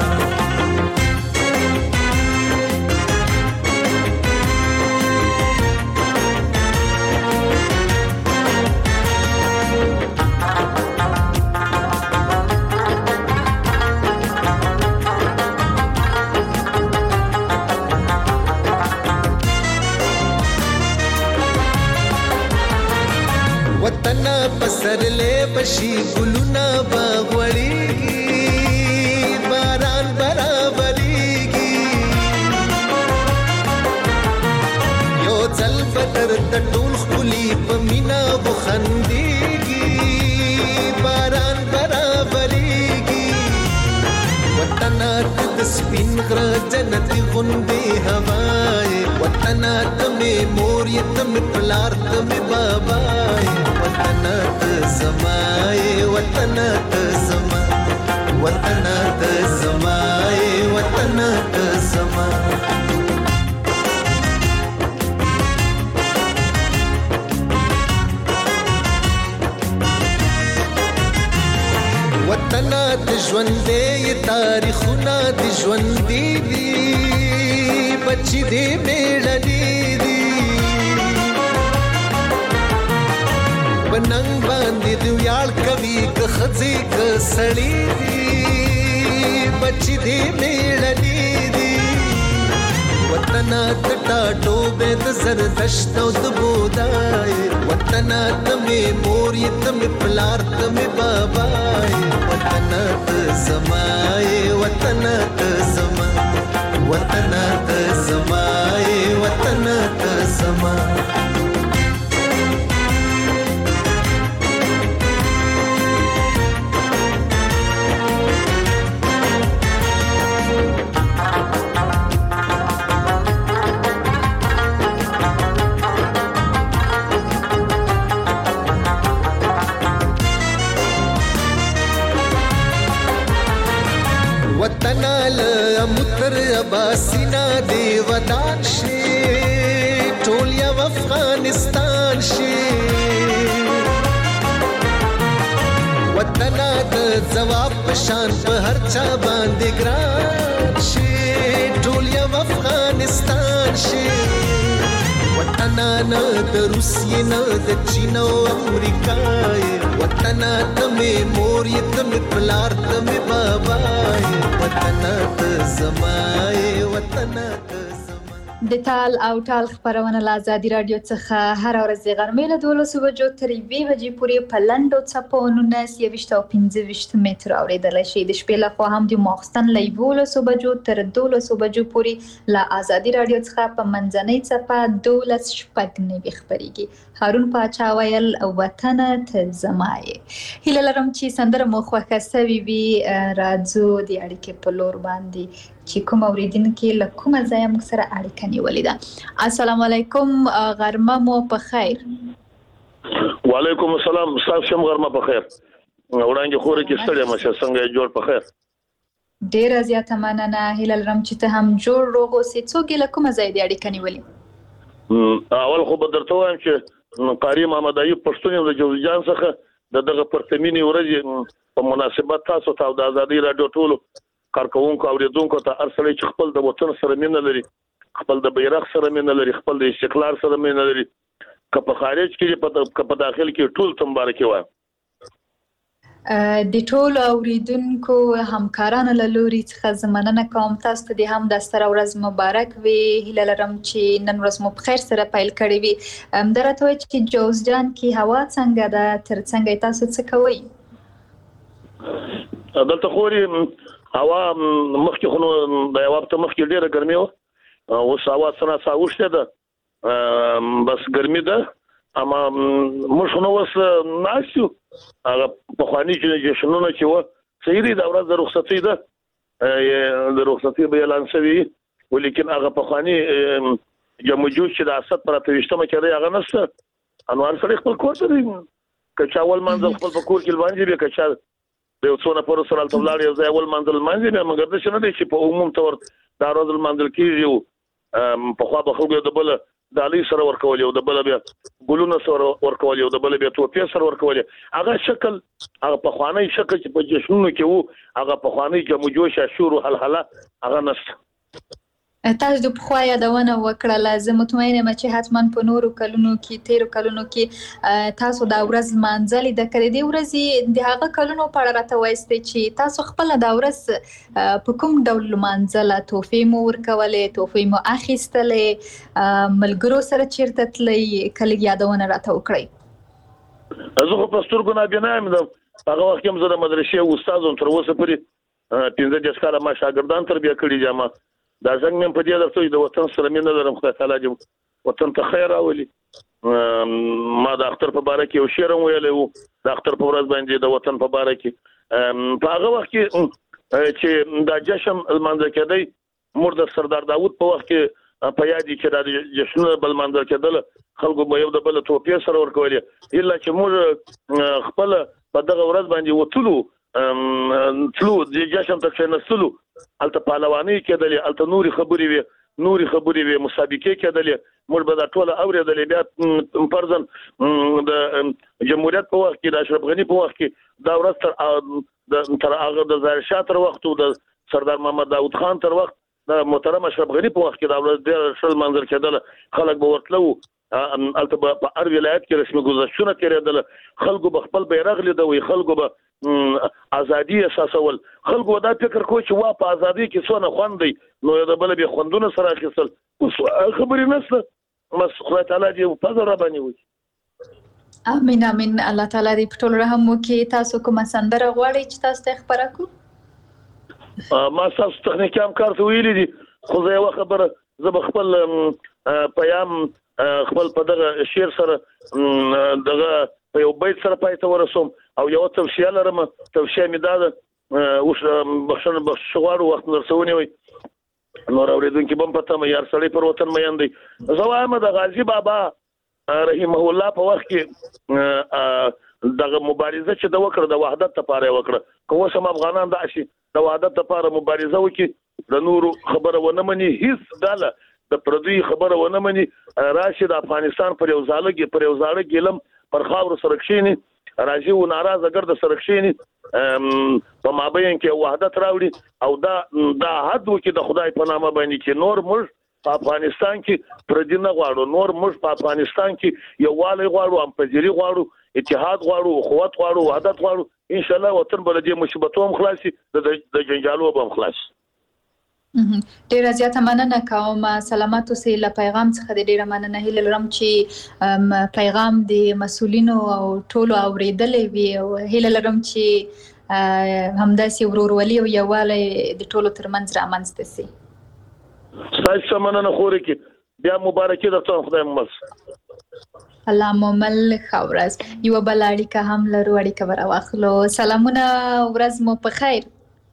वतन पसरले बशी गुलुना बागवड़ीगी बारान बराबरीगी यो जल बदर तटूल खुली पमीना बुखंदीगी बारान बराबरीगी वतन तस्बिन गर जन्नती गुंदे हवाए वतन तमे मोरिय तमे पलार तमे बाबाए वतन त समाए वतन त समा वतन त समाए वतन त समा वतन त ژوندې تاریخونه د ژوندې دي بچي دې میړني دي بننګ باندې د ویاړ کوي که خځې که سړی دي بچي دې میړني دي وطن ته ټاټو به د زردشت او د بودای وطن ته مې مور یې ته مې پلار ته مې بابای وطن ته زمای وطن ته زما وطن ته زمای وطن ته زما वतन मुतर अबासिना दे वदान शे टोलिया अफगानिस्तान शे वतन द जवाब पशान पे हर चा बांधे ग्रान शे टोलिया अफगानिस्तान शे वतन न द रूसिया न द चीन ओ अमेरिका वतन तमे मोर ये तमे पलार तमे बाबाए वतन त समाए वतन त د تال او ټال خبرونه له ازادي رادیو څخه هر ورځ د غرمې له دولسو بجو تر یوې بجې پورې په لنډو څپو نولس یویشت او پنځه ویشت متر اورېدلی شئ. د شپې لخوا هم د ماخوستن له یولسو بجو تر دولسو بجو پورې له ازادي رادیو څخه په منځنۍ څپه دولس شپږ نوي خپرېږي. هارون پاچا ویل وطنه ته زما یې. هیله لرم چې سندره مو خوښه سوې وي. راځو د اړیکې په لور باندې چې کوم اوریدونکي له کومه ځایه موږ سره اړیکه نیولې ده. السلام علیکم، غرمه مو په خیر. وعلیکم السلام، تاسو هم غرمه په خیر. وړاندې خوري کې ستړي مشه څنګه جوړ په خیر. ډیره زیاته مننه. هیله لرم چې ته هم جوړ روغ اوسې. څوک له کومه ځایه د اړیکه نیولې؟ اول خو به درته وایم چې قاری محمد ایوب پښتون د جوزجان څخه د دغه پرتمینی ورځ په مناسبت تاسو ته د ازادي رادیو ټولو کارکونکو اوریدونکو ته ارسلې چې خپل د وطن سره مینه لري، خپل د بیرغ سره مینه لري، خپل د استقلال سره مینه لري، که په خارج کې که په داخل کې ټول ته مبارکي وایم. د ټولو اوریدونکو همکارانو له لوري څخه زه مننه کوم. تاسو ته د هم د ستره ورځ مبارک وي. هیله لرم چې نن ورځ مو په خیر سره پیل کړې وي. همدا راته وایي چې جوزجان کې هوا څنګه ده؟ تر څنګه تاسو څه کوئ؟ دلته خوري هوا مخکې خو نو د یو هفته مخکې ډېره ګرمي وه، اوس هوا څه ناڅه اوښتې ده، بس ګرمي ده. اما موږ خو نو اوس ناست یو. هغه پخواني جشنونه چې وه صحیح دي، دا ورځ د رخصتۍ ده، د رخصتۍ به اعلان شوي، ولیکن هغه پخواني جمجوش چې د اسد پر اته ویشتمه کېدی هغه نشته. نو هر سړی خپل کور ته دی، که چا اول منزل خپل په کور کې لمانځي بیا، که چا د یو څو نفرو سره هلته ولاړ یو ځای اول منزل لمانځي بیا. مګر داسې نه دی چې په عموم طور دا ورځ لمانځل کېږي. پخوا به خلکو یو د بله ډالۍ سره ورکول، یو د بله بیا ګلونه سره ورکول، یو د بله بیا توپې سره ورکول. هغه شکل، هغه پخوانی شکل چې په جشنونو کې وو، هغه پخوانی جمجوش شور او هلهله هغه نشته. تاسو د پخوا یادونه وکړله. زه مطمئنه یم چې حتما په نورو کلونو کې تیرو کلونو کې تاسو دا ورځ لمانځلې ده. که د دې ورځې د هغه کلونو په اړه راته وایاستئ چې تاسو خپله دا ورځ په کوم ډول لمانځله؟ تحفې مو ورکولې؟ تحفې مو اخیستلې؟ ملګرو سره چیرته تلئ؟ که لږ یادونه راته وکړئ. زه خو په سترګو نابینا یم. هغه وخت کې هم زه د مدرسې استاد وم، تر اوسه پورې پنځه دېرش کاله ما شاګردان تربیه کړي دي. ما دا څنګه مې په دې درته د وطن سره مینه لرم. خدای تعالی دې وطن ته خیر راولي. ما د اختر په باره کې یو شعر هم ویلی و، د اختر په ورځ باندې د وطن په باره کې. په هغه وخت کې چې دا جشن لمانځل کېدی، موږ د سردار داود په وخت کې په یاد چې دا جشنونه به لمانځل کېدل، خلکو به یو د بله توپې سره ورکولې. الا چې موږ خپله په دغه ورځ باندې وتلو، تلو د جشن ته کېناستلو، هلته پهلوانۍ کېدلې، هلته نورې خبرې وې، نورې خبرې وې، مسابقې کېدلې. موږ به دا ټوله اورېدلې. بیا فرضاً د جمهوریت په وخت کې، د اشرف غني په وخت کې دا ورځ تر هغه د ظاهر شاه تر وخت او د سردار محمد داود خان تر وخت، د محترم اشرف غني په وخت کې دا ورځ ډېره ښه لمانځل کېدله. خلک به ورتلو، هلته به په هر ولایت کې رسمي ګذشتونه تېرېدله. خلکو به خپل بیرغ لیدوي، خلکو به ازادي احساسول. خلکو دا فکر کوي چې وا په ازادي کې څونه خوند دی، نو یو د بله بیا خوندونه سره اخیستل. اوس خبرې نشته. بس خدای تعالی دې فضل را باندې وکړي. امین امین. الله تعالی دې په ټولو رحم وکړي. تاسو کومه سندره غواړئ چې تاسو ته خبره کړو؟ ما ستاسو تخنیکي همکار ته ویلي دي، خو زه یوه خبره، زه به خپل پیام خپل په دغه شعر سره دغه په یو بیت سره پای ته ورسوم، او یو توصیه لرم. توصیه مې دا ده، اوس بخښنه بخښ غواړو، وخت مو درڅه ونیوی. نور اورېدونکي به هم په تمه، یار سړی پر وطن مین دی. زه وایم د غازي بابا رحمه الله په وخت کې دغه مبارزه چې د وکړه د وحدت لپاره یې وکړه. که اوس هم افغانان داسې د وحدت لپاره مبارزه وکړي، د نورو خبره ونه مني، هیڅ ډله د پردوی خبره ونه مني، راشي د افغانستان پر یو زاړه پر یو زاړه ګیلم پر خاورو سره کښېني، راځي و ناراضه ګرده سره کښېني، په مابین کې وحدت راوړي، او دا دا حد وکړي د خدای په نامه باندې چې نور موږ په افغانستان کې پردي نه غواړو، نور موږ په افغانستان کې یووالی غواړو، همپذیري غواړو، اتحاد غواړو، قوت غواړو، وحدت غواړو. ان شاء الله وطن به له دې مصیبتو هم خلاصي، د جنجالو به هم خلاصي. ډیره زیاته مننه کوم. سلامات اوسئ. له پیغام څخه د ډیره مننه هیله لرم چې پیغام د مسولینو او ټولو اوریدلې وي او هیله لرم چې همداسې ورورولي او یووالی د ټولو ترمنځ رامنځته سي. ستاسو مننه خوري کې بیا مبارکي درته خدای مل الله مومل خورز. یو بل اړیکه هم لرو، اړیکه ورواخلو. سلامونه، ورځ مو په خیر.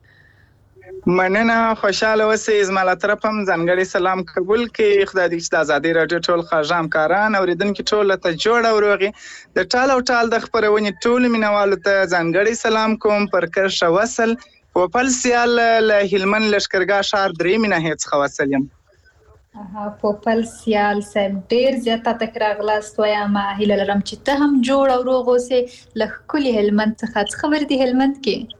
مننه، خوشاله اوسئ. زما له طرفه هم ځانګړی سلام قبول کړئ. خدای دې چې د ازادۍ راډیو ټول خاژام کاران اوریدونکي ټول ته جوړ او روغي. د ټال او ټال د خپرونې ټول مینوالو ته ځانګړی سلام کوم. پر کرښه وصل په پل سیال له هلمند لښکرګاه ښار درې مینه څخه وصل یم. اها پوپل سیال صاحب ډیر زیاته تکرار غلاست وایم. هیله لرم چې ته هم جوړ او روغ اوسې. له ښکلي هلمند څخه څه خبر دي هلمند کې؟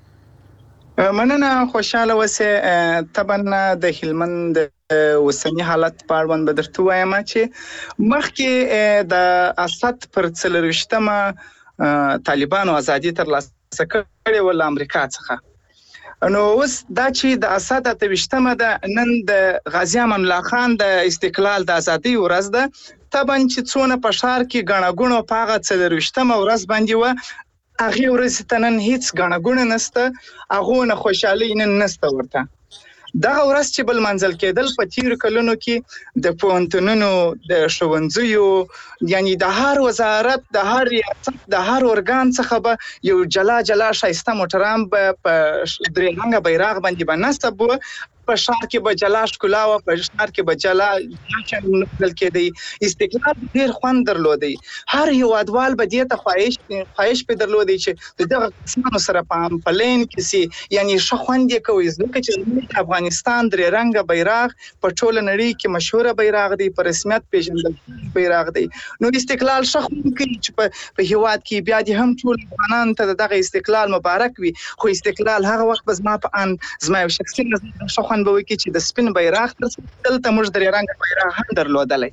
مننه، خوشاله اوسئ. طبعا د هلمند اوسنی حالت په اړوند به درته وایم چې مخکې د اسد پر څلرویشتمه طالبانو ازادي ترلاسه کړې وه له امریکا څخه. نو اوس دا چې د اسد اته ویشتمه ده، نن د غازي امان الله خان د استقلال د ازادۍ ورځ ده. طبعا چې څونه په ښار کې ګڼه ګوڼه په هغه څلرویشتمه ورځ باندې وه، هغې ورځې ته نن هېڅ ګڼه ګوڼه نشته، هغو نه خوشحالۍ نن نشته ورته. دغه ورځ چې بل منځل کېدل په تیرو کلونو کې د پوهنتونونو، د ښوونځیو، یعنی د هر وزارت، د هر ریاست، د هر ارګان څخه به یو جلا جلا ښایسته موټران به په درې رنګه بیرغ باندې به نصب وه. په ښار کې به جلا ښکلا وه، په ښار کې به جلا جشن لمانځل کېدی. استقلال ډېر خوند درلودی. هر هېوادوال به دې ته خواهش خواهش پې درلودی چې د دغه کسانو سره په پلین کې سي، یعنی ښه خوند یې کوي. ځکه چې زموږ د افغانستان درې رنګه بیرغ په ټوله نړۍ کې مشهوره بیرغ دی، په رسمیت پېژندل بیرغ دی. نو استقلال ښه خوند کوي چې په هېواد کې بیا دې هم ټول افغانانو ته د دغه استقلال مبارک وي. خو استقلال هغه وخت به زما په ان زما یو شخصي نظر ښه خوند به وکړي چې د سپین بیرغ تر څنګ دلته موږ درې رنګه بیرغ هم درلودلی.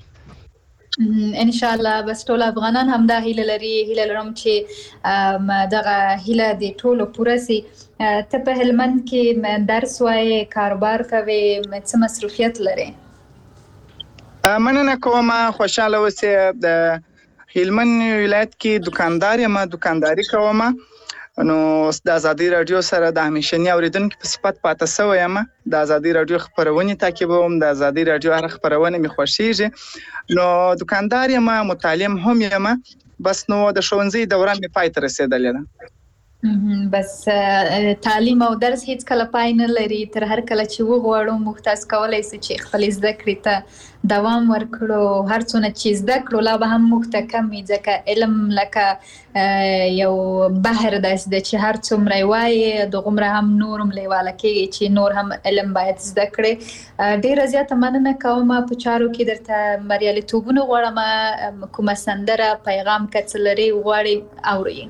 ان شاء الله بس ټول افغانان هم دا هیله لري. هیله لرم چې دغه هیله د ټولو پوره سي. ته په هلمند کې درس وایې، کاروبار کوې، څه مصروفیت لرې؟ مننه کوم، خوشاله اوسئ. د هلمند ولایت کې دکاندار یم، دکانداري کوم. نو د ازادۍ راډیو سره د همیشني اوریدونکي په صفت پاته سوی یم. د ازادۍ راډیو خپرونې تعقیبوم. د ازادۍ راډیو هر خپرونه مې خوښیږي. نو دکاندار یم، متعلم هم یم. بس نو د ښوونځي دوره مې پای ته رسېدلې ده. بس تعلیم او درس هیڅ کله پای نه لري. تر هر کله چې وغواړو موږ تاسو کولی شو چې خپلې زده کړې ته دوام ورکړو. هر څونه چې زده کړو لا به هم موږ ته کم وي، ځکه علم لکه یو بحر داسې دی چې هر څومره یې وایې دغومره هم نور هم لیواله کېږي چې نور هم علم باید زده کړې. ډېره زیاته مننه کوم. په چارو کې درته بریالیتوبونه غواړم. کومه سندره، پیغام که څه لرې غواړې اورئ؟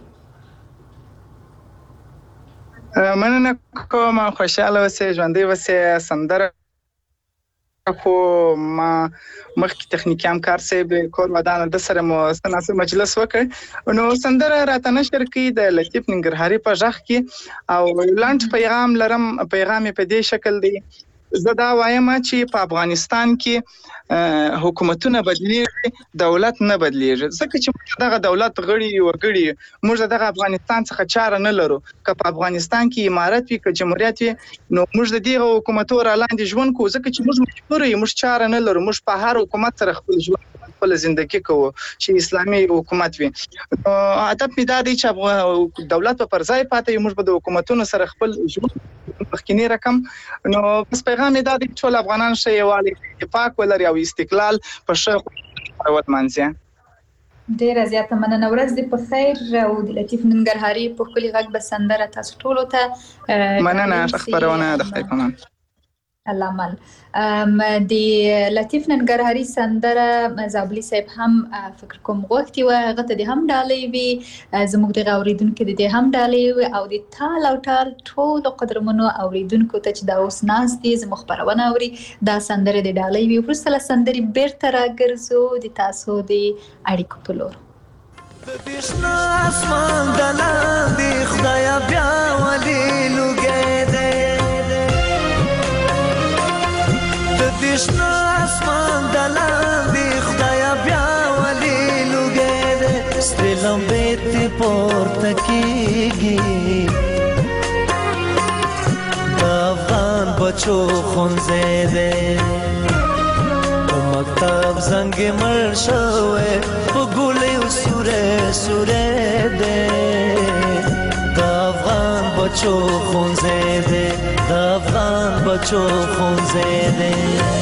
مننه کوم، خوشاله اوسئ، ژوندۍ اوسئ. سندره خو ما مخکې تخنیکي همکار صاحب کور ودانه د سره مو ستناسب مجلس وکړ. نو سندره راته نشر کړي د لطیف ننګرهاري په غږ کې، او لنډ پیغام لرم. پیغام یې په دې شکل دی. زه دا وایم چې په افغانستان کې حکومتونه بدلیږي، دولت نه بدلیږي. ځکه چې موږ دغه دولت غړي وګړي، موږ دغه افغانستان څخه چاره نه لرو. که په افغانستان کې امارت وي، که جمهوریت وي، نو موږ د دغه حکومتو را لاندې ژوند کوو. ځکه چې موږ مجبور یو، موږ چاره نه لرو. موږ په هر حکومت سره خپل ژوند، خپل زندگی کوو چې اسلامي حکومت وي. هدف مې دا دی چې دولت په پر ځای پاتې وي، موږ به د حکومتونو سره خپل ژوند مخکینی رقم. نو بس پیغام مې دا دی چې ټول افغانان ښه یووالی، اتفاق ولري او استقلال په ښه ومنځي. ډیره زیاته مننه. ورځ دې په خیر. او د لطیف ننګرهاري په ښکلي غږ به سندره تاسو ټولو ته مننه. ښه خپرونه د خدای په امان. الله مل. د لطیف ننګرهاري سندره زابلي صاحب هم فکر کوم غوښتي وه، هغه ته دې هم ډالۍ وي، زموږ دغه اورېدونکو د دې هم ډالۍ وي، او د ټال او ټال ټولو قدرمنو اورېدونکو ته چې دا اوس ناست دي زموږ خپرونه اوري، دا سندره د ډالۍ وي. وروسته له سندرې بیرته راګرځو د تاسو د اړیکو په لور. بشنا اسمان دلان دی خدایا بیا ولی لوګې دی پورته کیږي د افغان بچو ښوونځی دی په مکتب زنګ مړ شوی په ګولیو سوری سوری دی د افغان بچو ښوونځی دی د افغان بچو ښوونځی دی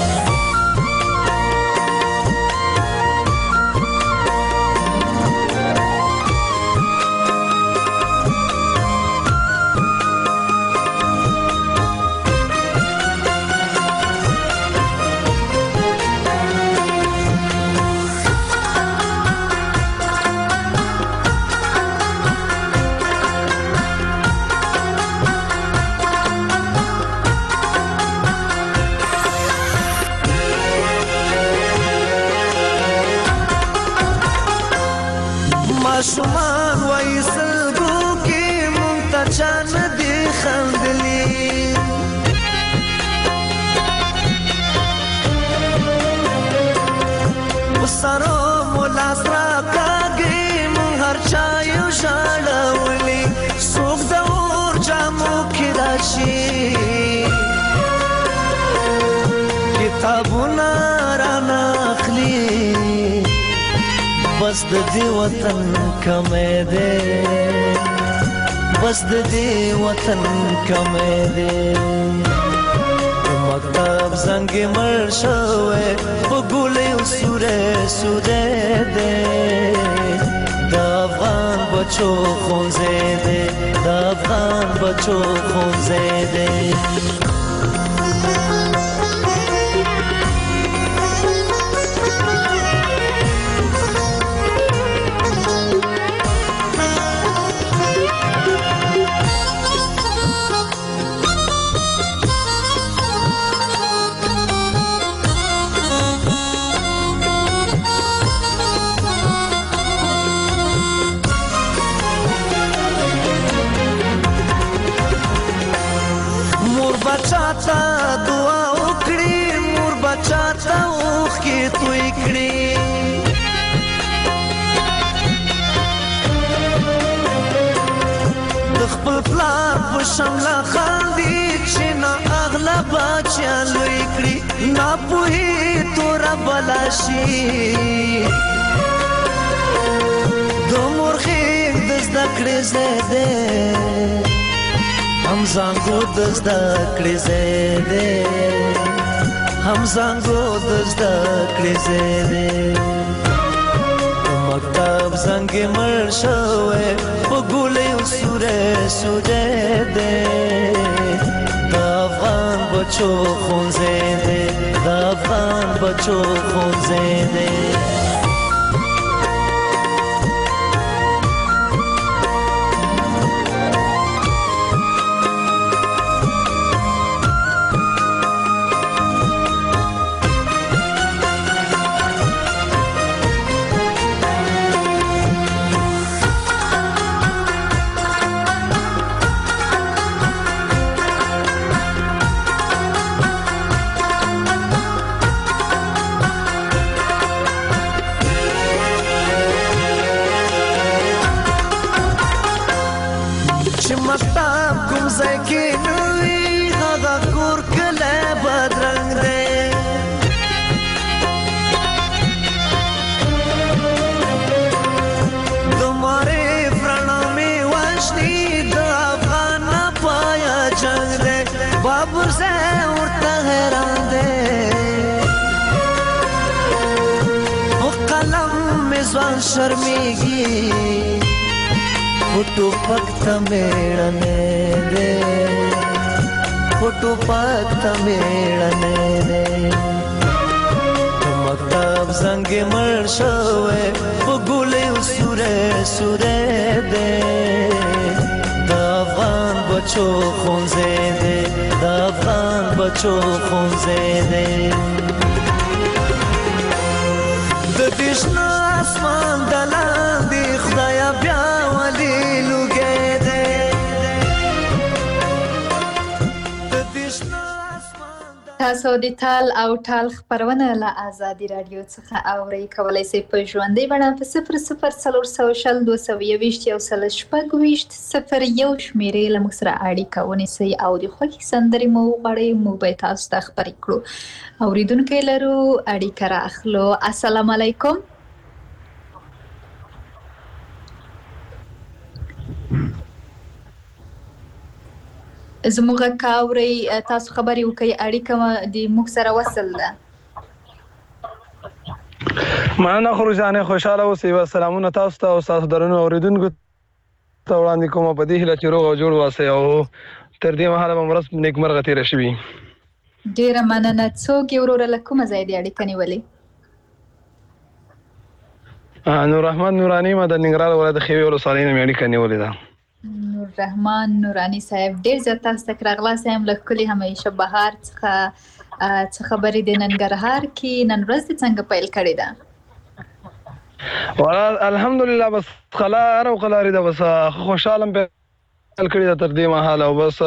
ماشومان وایي سلګو کې مونږ ته چا نه دي خندلي په سرو مو لاس راکاږي مونږ هر چا یو ژړولي څوک د اور جامو کې راشي کتابونه رانه اخلي بس د دې وطن کمې دی بس د دې وطن کمې دی مکتب زنګ مړ شوی په ګولیو سوری سوری دی د افغان بچو ښوونځی دی د افغان بچو ښوونځی دی بچاتا دعا وکړي مور بچاتا اوښکې توی کړي د خپل پلار په شمله خاندي چې نه اغله بچیان لوی کړي ناپوهي توره بلا شي د مور غېږ د زده کړې ځای دی هم زانګو د زده کړې ځای دی هم زانګو د زده کړې ځای دی په مکتب زنګ مړ شوی په ګولیو سوری سوری دی د افغان بچو ښوونځی دی د افغان بچو ښوونځی دی مکتب کوم ځای کې نه وي هغه کور کلی بدرنګ دی د معارف رڼا مې وژني د افغان نه پایه جنګ دی بابر ځای ورته حیران دی په قلم مې ځوان شرمېږي فوٹو پکتا میڑنے دے فوٹو پکتا میڑنے دے مکتب زنګ مړ شوی په ګولیو سوری سوری دی د افغان بچو ښوونځی دی د افغان بچو ښوونځی دی د دې شنه اسمان د لاندې خدایه بیا ولې لوګی دی تاسو د تال او ټال خبرونه له آزادي رادیو څخه اورئ. کولی شئ په ژوندۍ بڼه په صفر صفر څلور سوه شل دوه سوه یوویشت یو سل شپږ ویشت صفر یو شمېرې له موږ سره اړیکه ونیسئ او د خوښې سندرې مو وغواړئ، موږ به یې تاسو ته خپرې کړو. اورېدونکی لرو، اړیکه رااخلو. السلام علیکم. زموږ کاوري تاسو خبرې وکړئ، اړیکه د موږ سره وصل ده. مننه خروجانې، خوشاله اوسئ. سلامونه تاسو ته او تاسو درنو اوریدونکو ته وړاندې کوم په دې هیله چې روغ او جوړ اوسئ او تر دې مهاله به ورځ نیکمرغه تېره شي. ډیره مننه. څوک یې وروره له کومه ځای دې اړیکه نیولې؟ نور رحمان نوراني، ما د ننګرهار ولایت د خیوې ولسوالۍ نه مې اړیکه نیولې ده. نور رحمان نوراني صاحب، ډیر زیات تاسو ته راغلاست. هم له ښکلي همیشه بهار څخه څه خبرې د ننګرهار کې نن ورځ دې څنګه پیل کړې ده؟ والله الحمدلله بس خلار او خلاري ده، بس خوشاله پیل کړې ده تر دې مهاله. او بس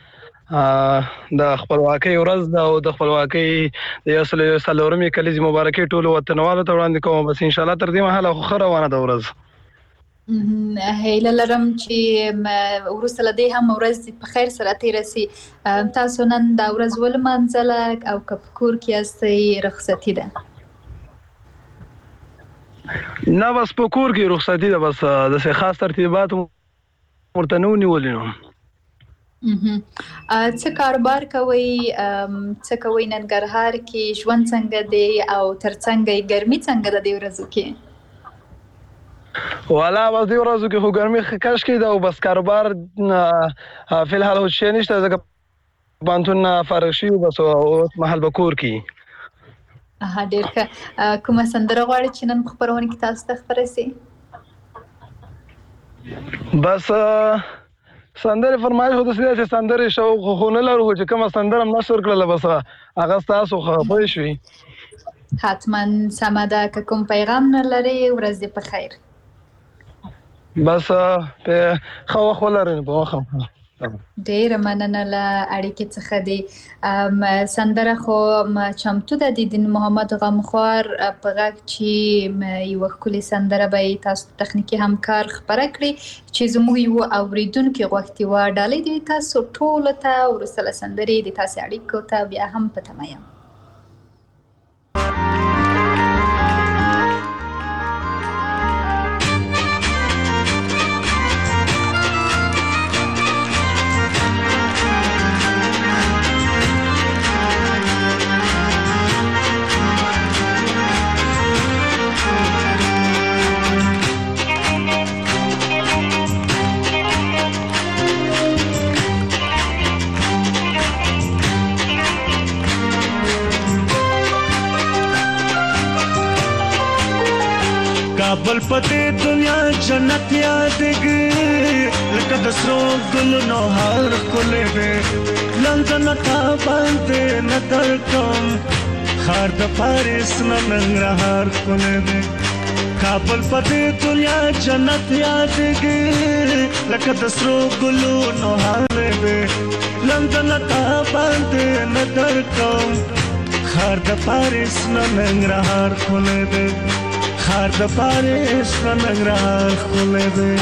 د خپلواکۍ ورځ ده او د خپلواکۍ د یو سل څلورمې کلیزې مبارکۍ ټولو وطنوالو ته وړاندې کوم. بس ان شاء الله تر دې مهاله خو ښه روانه ده ورځ. هیله لرم چې وروسته له دې هم ورځ په خیر سره تېره سي. تاسو نن دا ورځ ولمانځله او که په کور کې یاستئ رخصتي ده؟ نه بس په کور کې رخصتي ده، بس داسې خاص ترتیبات ورته نه وو نیولي. نو څه کاروبار کوئ؟ څه کوئ ننګرهار کې؟ ژوند څنګه دی او ترڅنګ یې ګرمي څنګه ده دې ورځو کې؟ والا بس دې ورځو کې خو ګرمي کش کې ده او بس کاروبار فی الحال هیڅ شی نشته، ځکه پوهنتون نه فارغ شوي بس اوس مهال به کور کې. ډېر ښه. کومه سندره غواړئ چې نن په خپرونه کې تاسو ته خپره سي؟ بس سندرې فرمایش خو داسې ده چې سندرې شوق خو نه لرو، چې کومه سندره م نشر کړله بس هغه ستاسو خفه شوي. حتما سمه ده. که کوم پیغام نه لرئ ورځ دې په خیر. بس په ښه وخت ولرئ په وخت. ډیره مننه له اړیکې څخه دی. سندره خو چمتو ده د دین محمد غمخوار په غږ چې یوه ښکلې سندره به یې تاسو تخنیکي همکار خپره کړي چې زموږ یوه اورېدونکي غوښتې وه. ډالۍ دې تاسو ټولو ته وروسته له سندرې د تاسې اړیکو ته بیا هم په تمه یم. کابل پته دنیا جنت یادګي لکه د سرو ګلونو هر کله به لندن تا باندې نظر کوم خار د پاریس ننګرهار کله به کابل پته دنیا جنت یادګي لکه د سرو ګلونو هر به لندن تا باندې نظر کوم خار د پاریس ننګرهار کله به خار د پاریس ننګرهار ښکلی دی.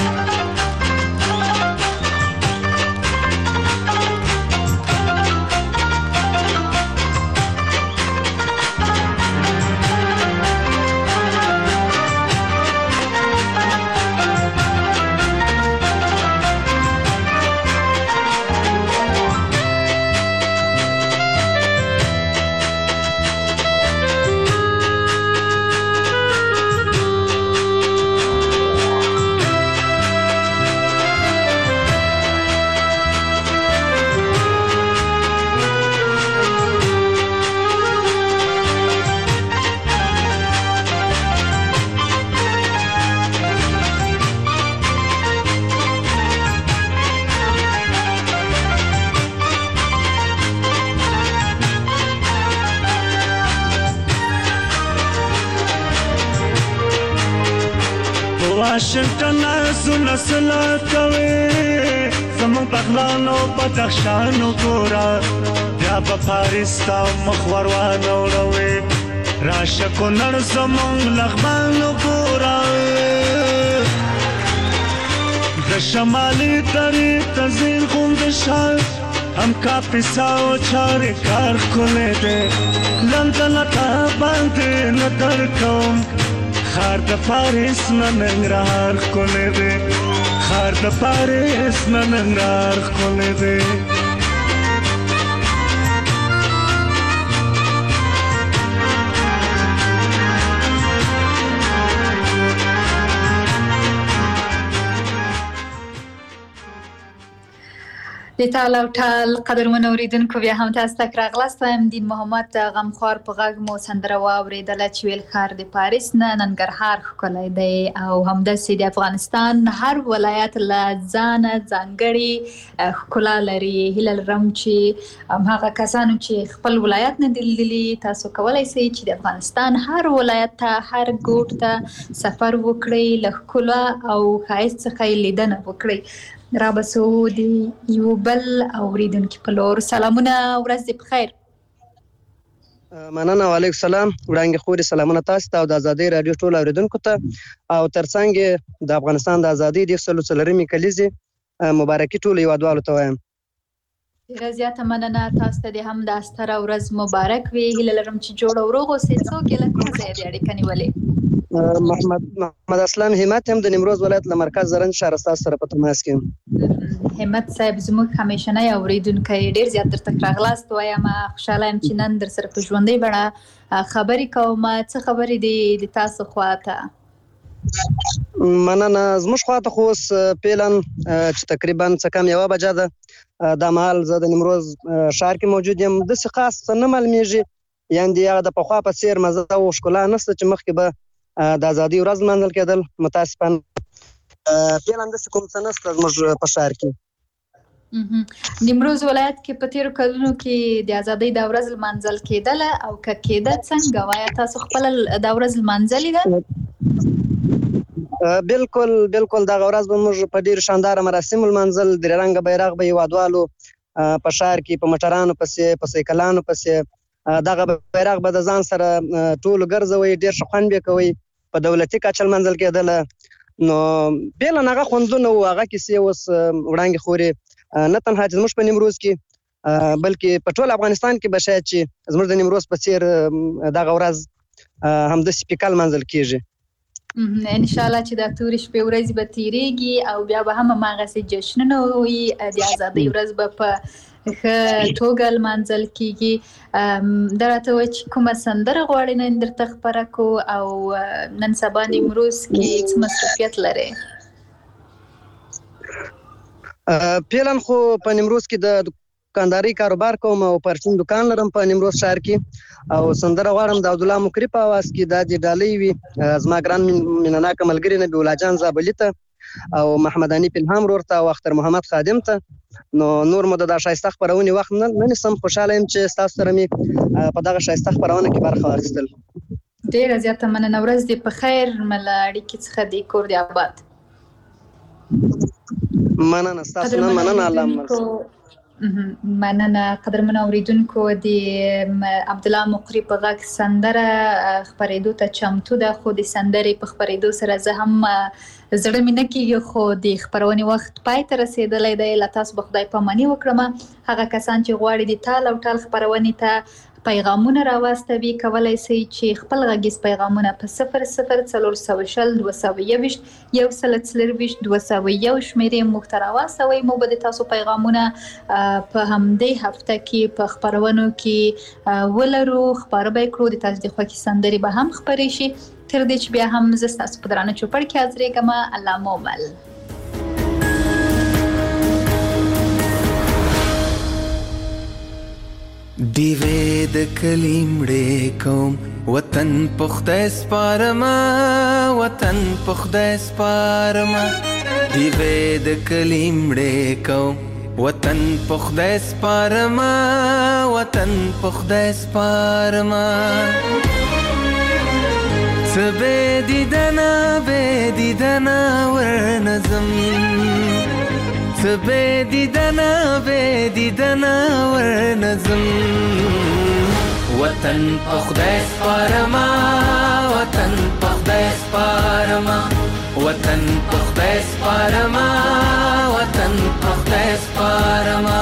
واشنگټن زونه سلا کوي زمون بغلانو بدخشانو ګورا د بیا به پاریس ته مخ ور وانوړوي راشه کونړ زمونږ لغمان وګوره د شمالي درې ته ځین غوندې شال هم کاپیسا او چارې کار ښکلی دی لندن ته باندې نه درکوم ښار د پاریس نه ننګرهار ښکلی دی ښار د پاریس نه ننګرهار ښکلی دی د تال او ټال قدرمن اوریدونکو بیا هم تاسو ته راغلاست وایم دین محمد غمخوار په غږ مو سندره واورېدله چې ویل ښار د پاریس نه ننګرهار ښکلی دی او همداسې د افغانستان هر ولایت له ځانه ځانګړې ښکلا لري. هیله لرم چې هماغه کسانو چې خپل ولایت نه دي لیدلي تاسو کولی شئ چې د افغانستان هر ولایت ته هر ګوټ ته سفر وکړئ له ښکلا او ښایست څخه یې لیدنه وکړئ. را بسو د یو بل اوریدونکي په لور سلامونه ورځ دې په خیر. مننه وعلیکم السلام وړاندې خوري سلامونه تاسو ته او د ازادۍ رادیو ټول اوریدونکو ته او ترڅنګ د افغانستان د ازادۍ د سلو څلورمې کلیزې مبارکي ټول هیوادوالو ته وایم. ډېره زیاته مننه تاسو ته د هم د ستره ورځ مبارک وي. هیله لرم چې جوړ او روغ اوسئ. څوک یې له کوم ځایه دې اړیکه نیولې؟ محمد محمد اسلام همت هم د نیمروز ولایت له مرکز زرنج شهر ستاسو سره په تماس کې یم. همت صاحب زموږ همیشنی اوریدونکی ډېر زیات درته راغلاست وایم. خوشحاله یم چې نن در سره په ژوندۍ بڼه خبرې کوم. څه خبرې دي د تاسو خواته؟ مننه. زموږ خواته خو اوس فعلا چې تقریبا څه کم یوه بجه ده دا مهال زه د نیمروز ښار کې موجود یم. داسې خاص څه نه معلومیږي یعنې هغه د پخوا په څېر مزه او ښکلا نشته چې مخکې به د ازادۍ ورځ لمانځل کېدل. متاسفانه فعلا داسې کوم څه نشته زموږ په ښار کې. نیمروز ولایت کې په تېرو کلونو کې د ازادۍ دا ورځ لمانځل کېدله او که کېده څنګه وایه تاسو خپله دا ورځ لمانځلې ده؟ بالکل بالکل دغه ورځ به موږ په ډېرو شانداره مراسمو لمانځل. درې رنګه بیرغ به هیوادوالو په ښار کې په موټرانو پسې په سایکلانو پسې دغه بیرغ به د ځان سره ټولو ګرځوئ. ډېر ښه خوند به یې کوئ. په دولتي کچه لمانځل کېدله نو بېله هغه خوندونه وو هغه کیسې اوس وړاندې خورې نه تنها چې زموږ په نیمروز کې بلکې په ټول افغانستان کې به شاید چې زموږ د نیمروز په څېر دغه ورځ همداسې پیکه لمانځل کېږي. انشاءالله چې دا تورې شپې ورځې به تېرېږي او بیا به هم هماغسې جشنونه وي. د ازادۍ ورځ به په ښه توګه لمانځل کېږي. دا راته وایه چې کومه سندره غواړې نن درته خپره کړو او نن سبا نیمروز کې څه مصروفیت لرې؟ فعلا خو په نیمروز کې د دکاندارۍ کاروبار کوم او پرچون دکان لرم په نیمروز ښار کې او سندره غواړم د عبدالله مکري په اواز کې دا د ډالۍ وي زما ګران مینهناکه ملګري نبي الله جان زابلي ته او محمد حنیف الهام ورور ته او اختر محمد خادم ته. نو نور مو د دا ښایسته خپرونې وخت نه نیسم. خوشحاله یم چې ستاسو سره مې په دغه ښایسته خپرونه کې برخه واخیستل. ډېره زیاته مننه. ورځ دې په خیر. مله اړیکې څخه دې کور دې آباد. مننه ستاسو نه مننه. الله مرسته. مننه قدرمن اوریدونکو. د عبدالله مقری په غږ سندره خپرېدو ته چمتو ده خو د سندرې په خپرېدو سره زه هم زړه مې نه کېږي خو د خپرونې وخت پای ته رسېدلی دی. له تاسو به خدای پاماني وکړم. هغه کسان چې غواړي د تال او ټال خپرونې ته پیغامونه راواستوي کولی شئ چې خپل غږیز پیغامونه په صفر صفر څلور سوه شل دوه سوه یوویشت یو سل څلرویشت دوه سوه یو شمېرې موږ ته راواستوئ. موږ به د تاسو پیغامونه په همدې هفته کې په خپرونو کې ولرو. خپاره به یې کړو. د تاسو د خوښې سندرې به هم خپرې شي. تر دې چې بیا هم زه ستاسو په درانه چوپړ کې حاضرېږم. الله مو مل. دیوې د کلیمړې کوم وطن په خدای سپارما وطن په خدای سپارما دیوې د کلیمړې کوم وطن په خدای سپارما وطن په خدای سپارما سبه دیدنا به دیدنا ورنظم سبه دیدنا به دیدنا ورنظم وطن پخدای سپارما وطن پخدای سپارما وطن پخدای سپارما وطن پخدای سپارما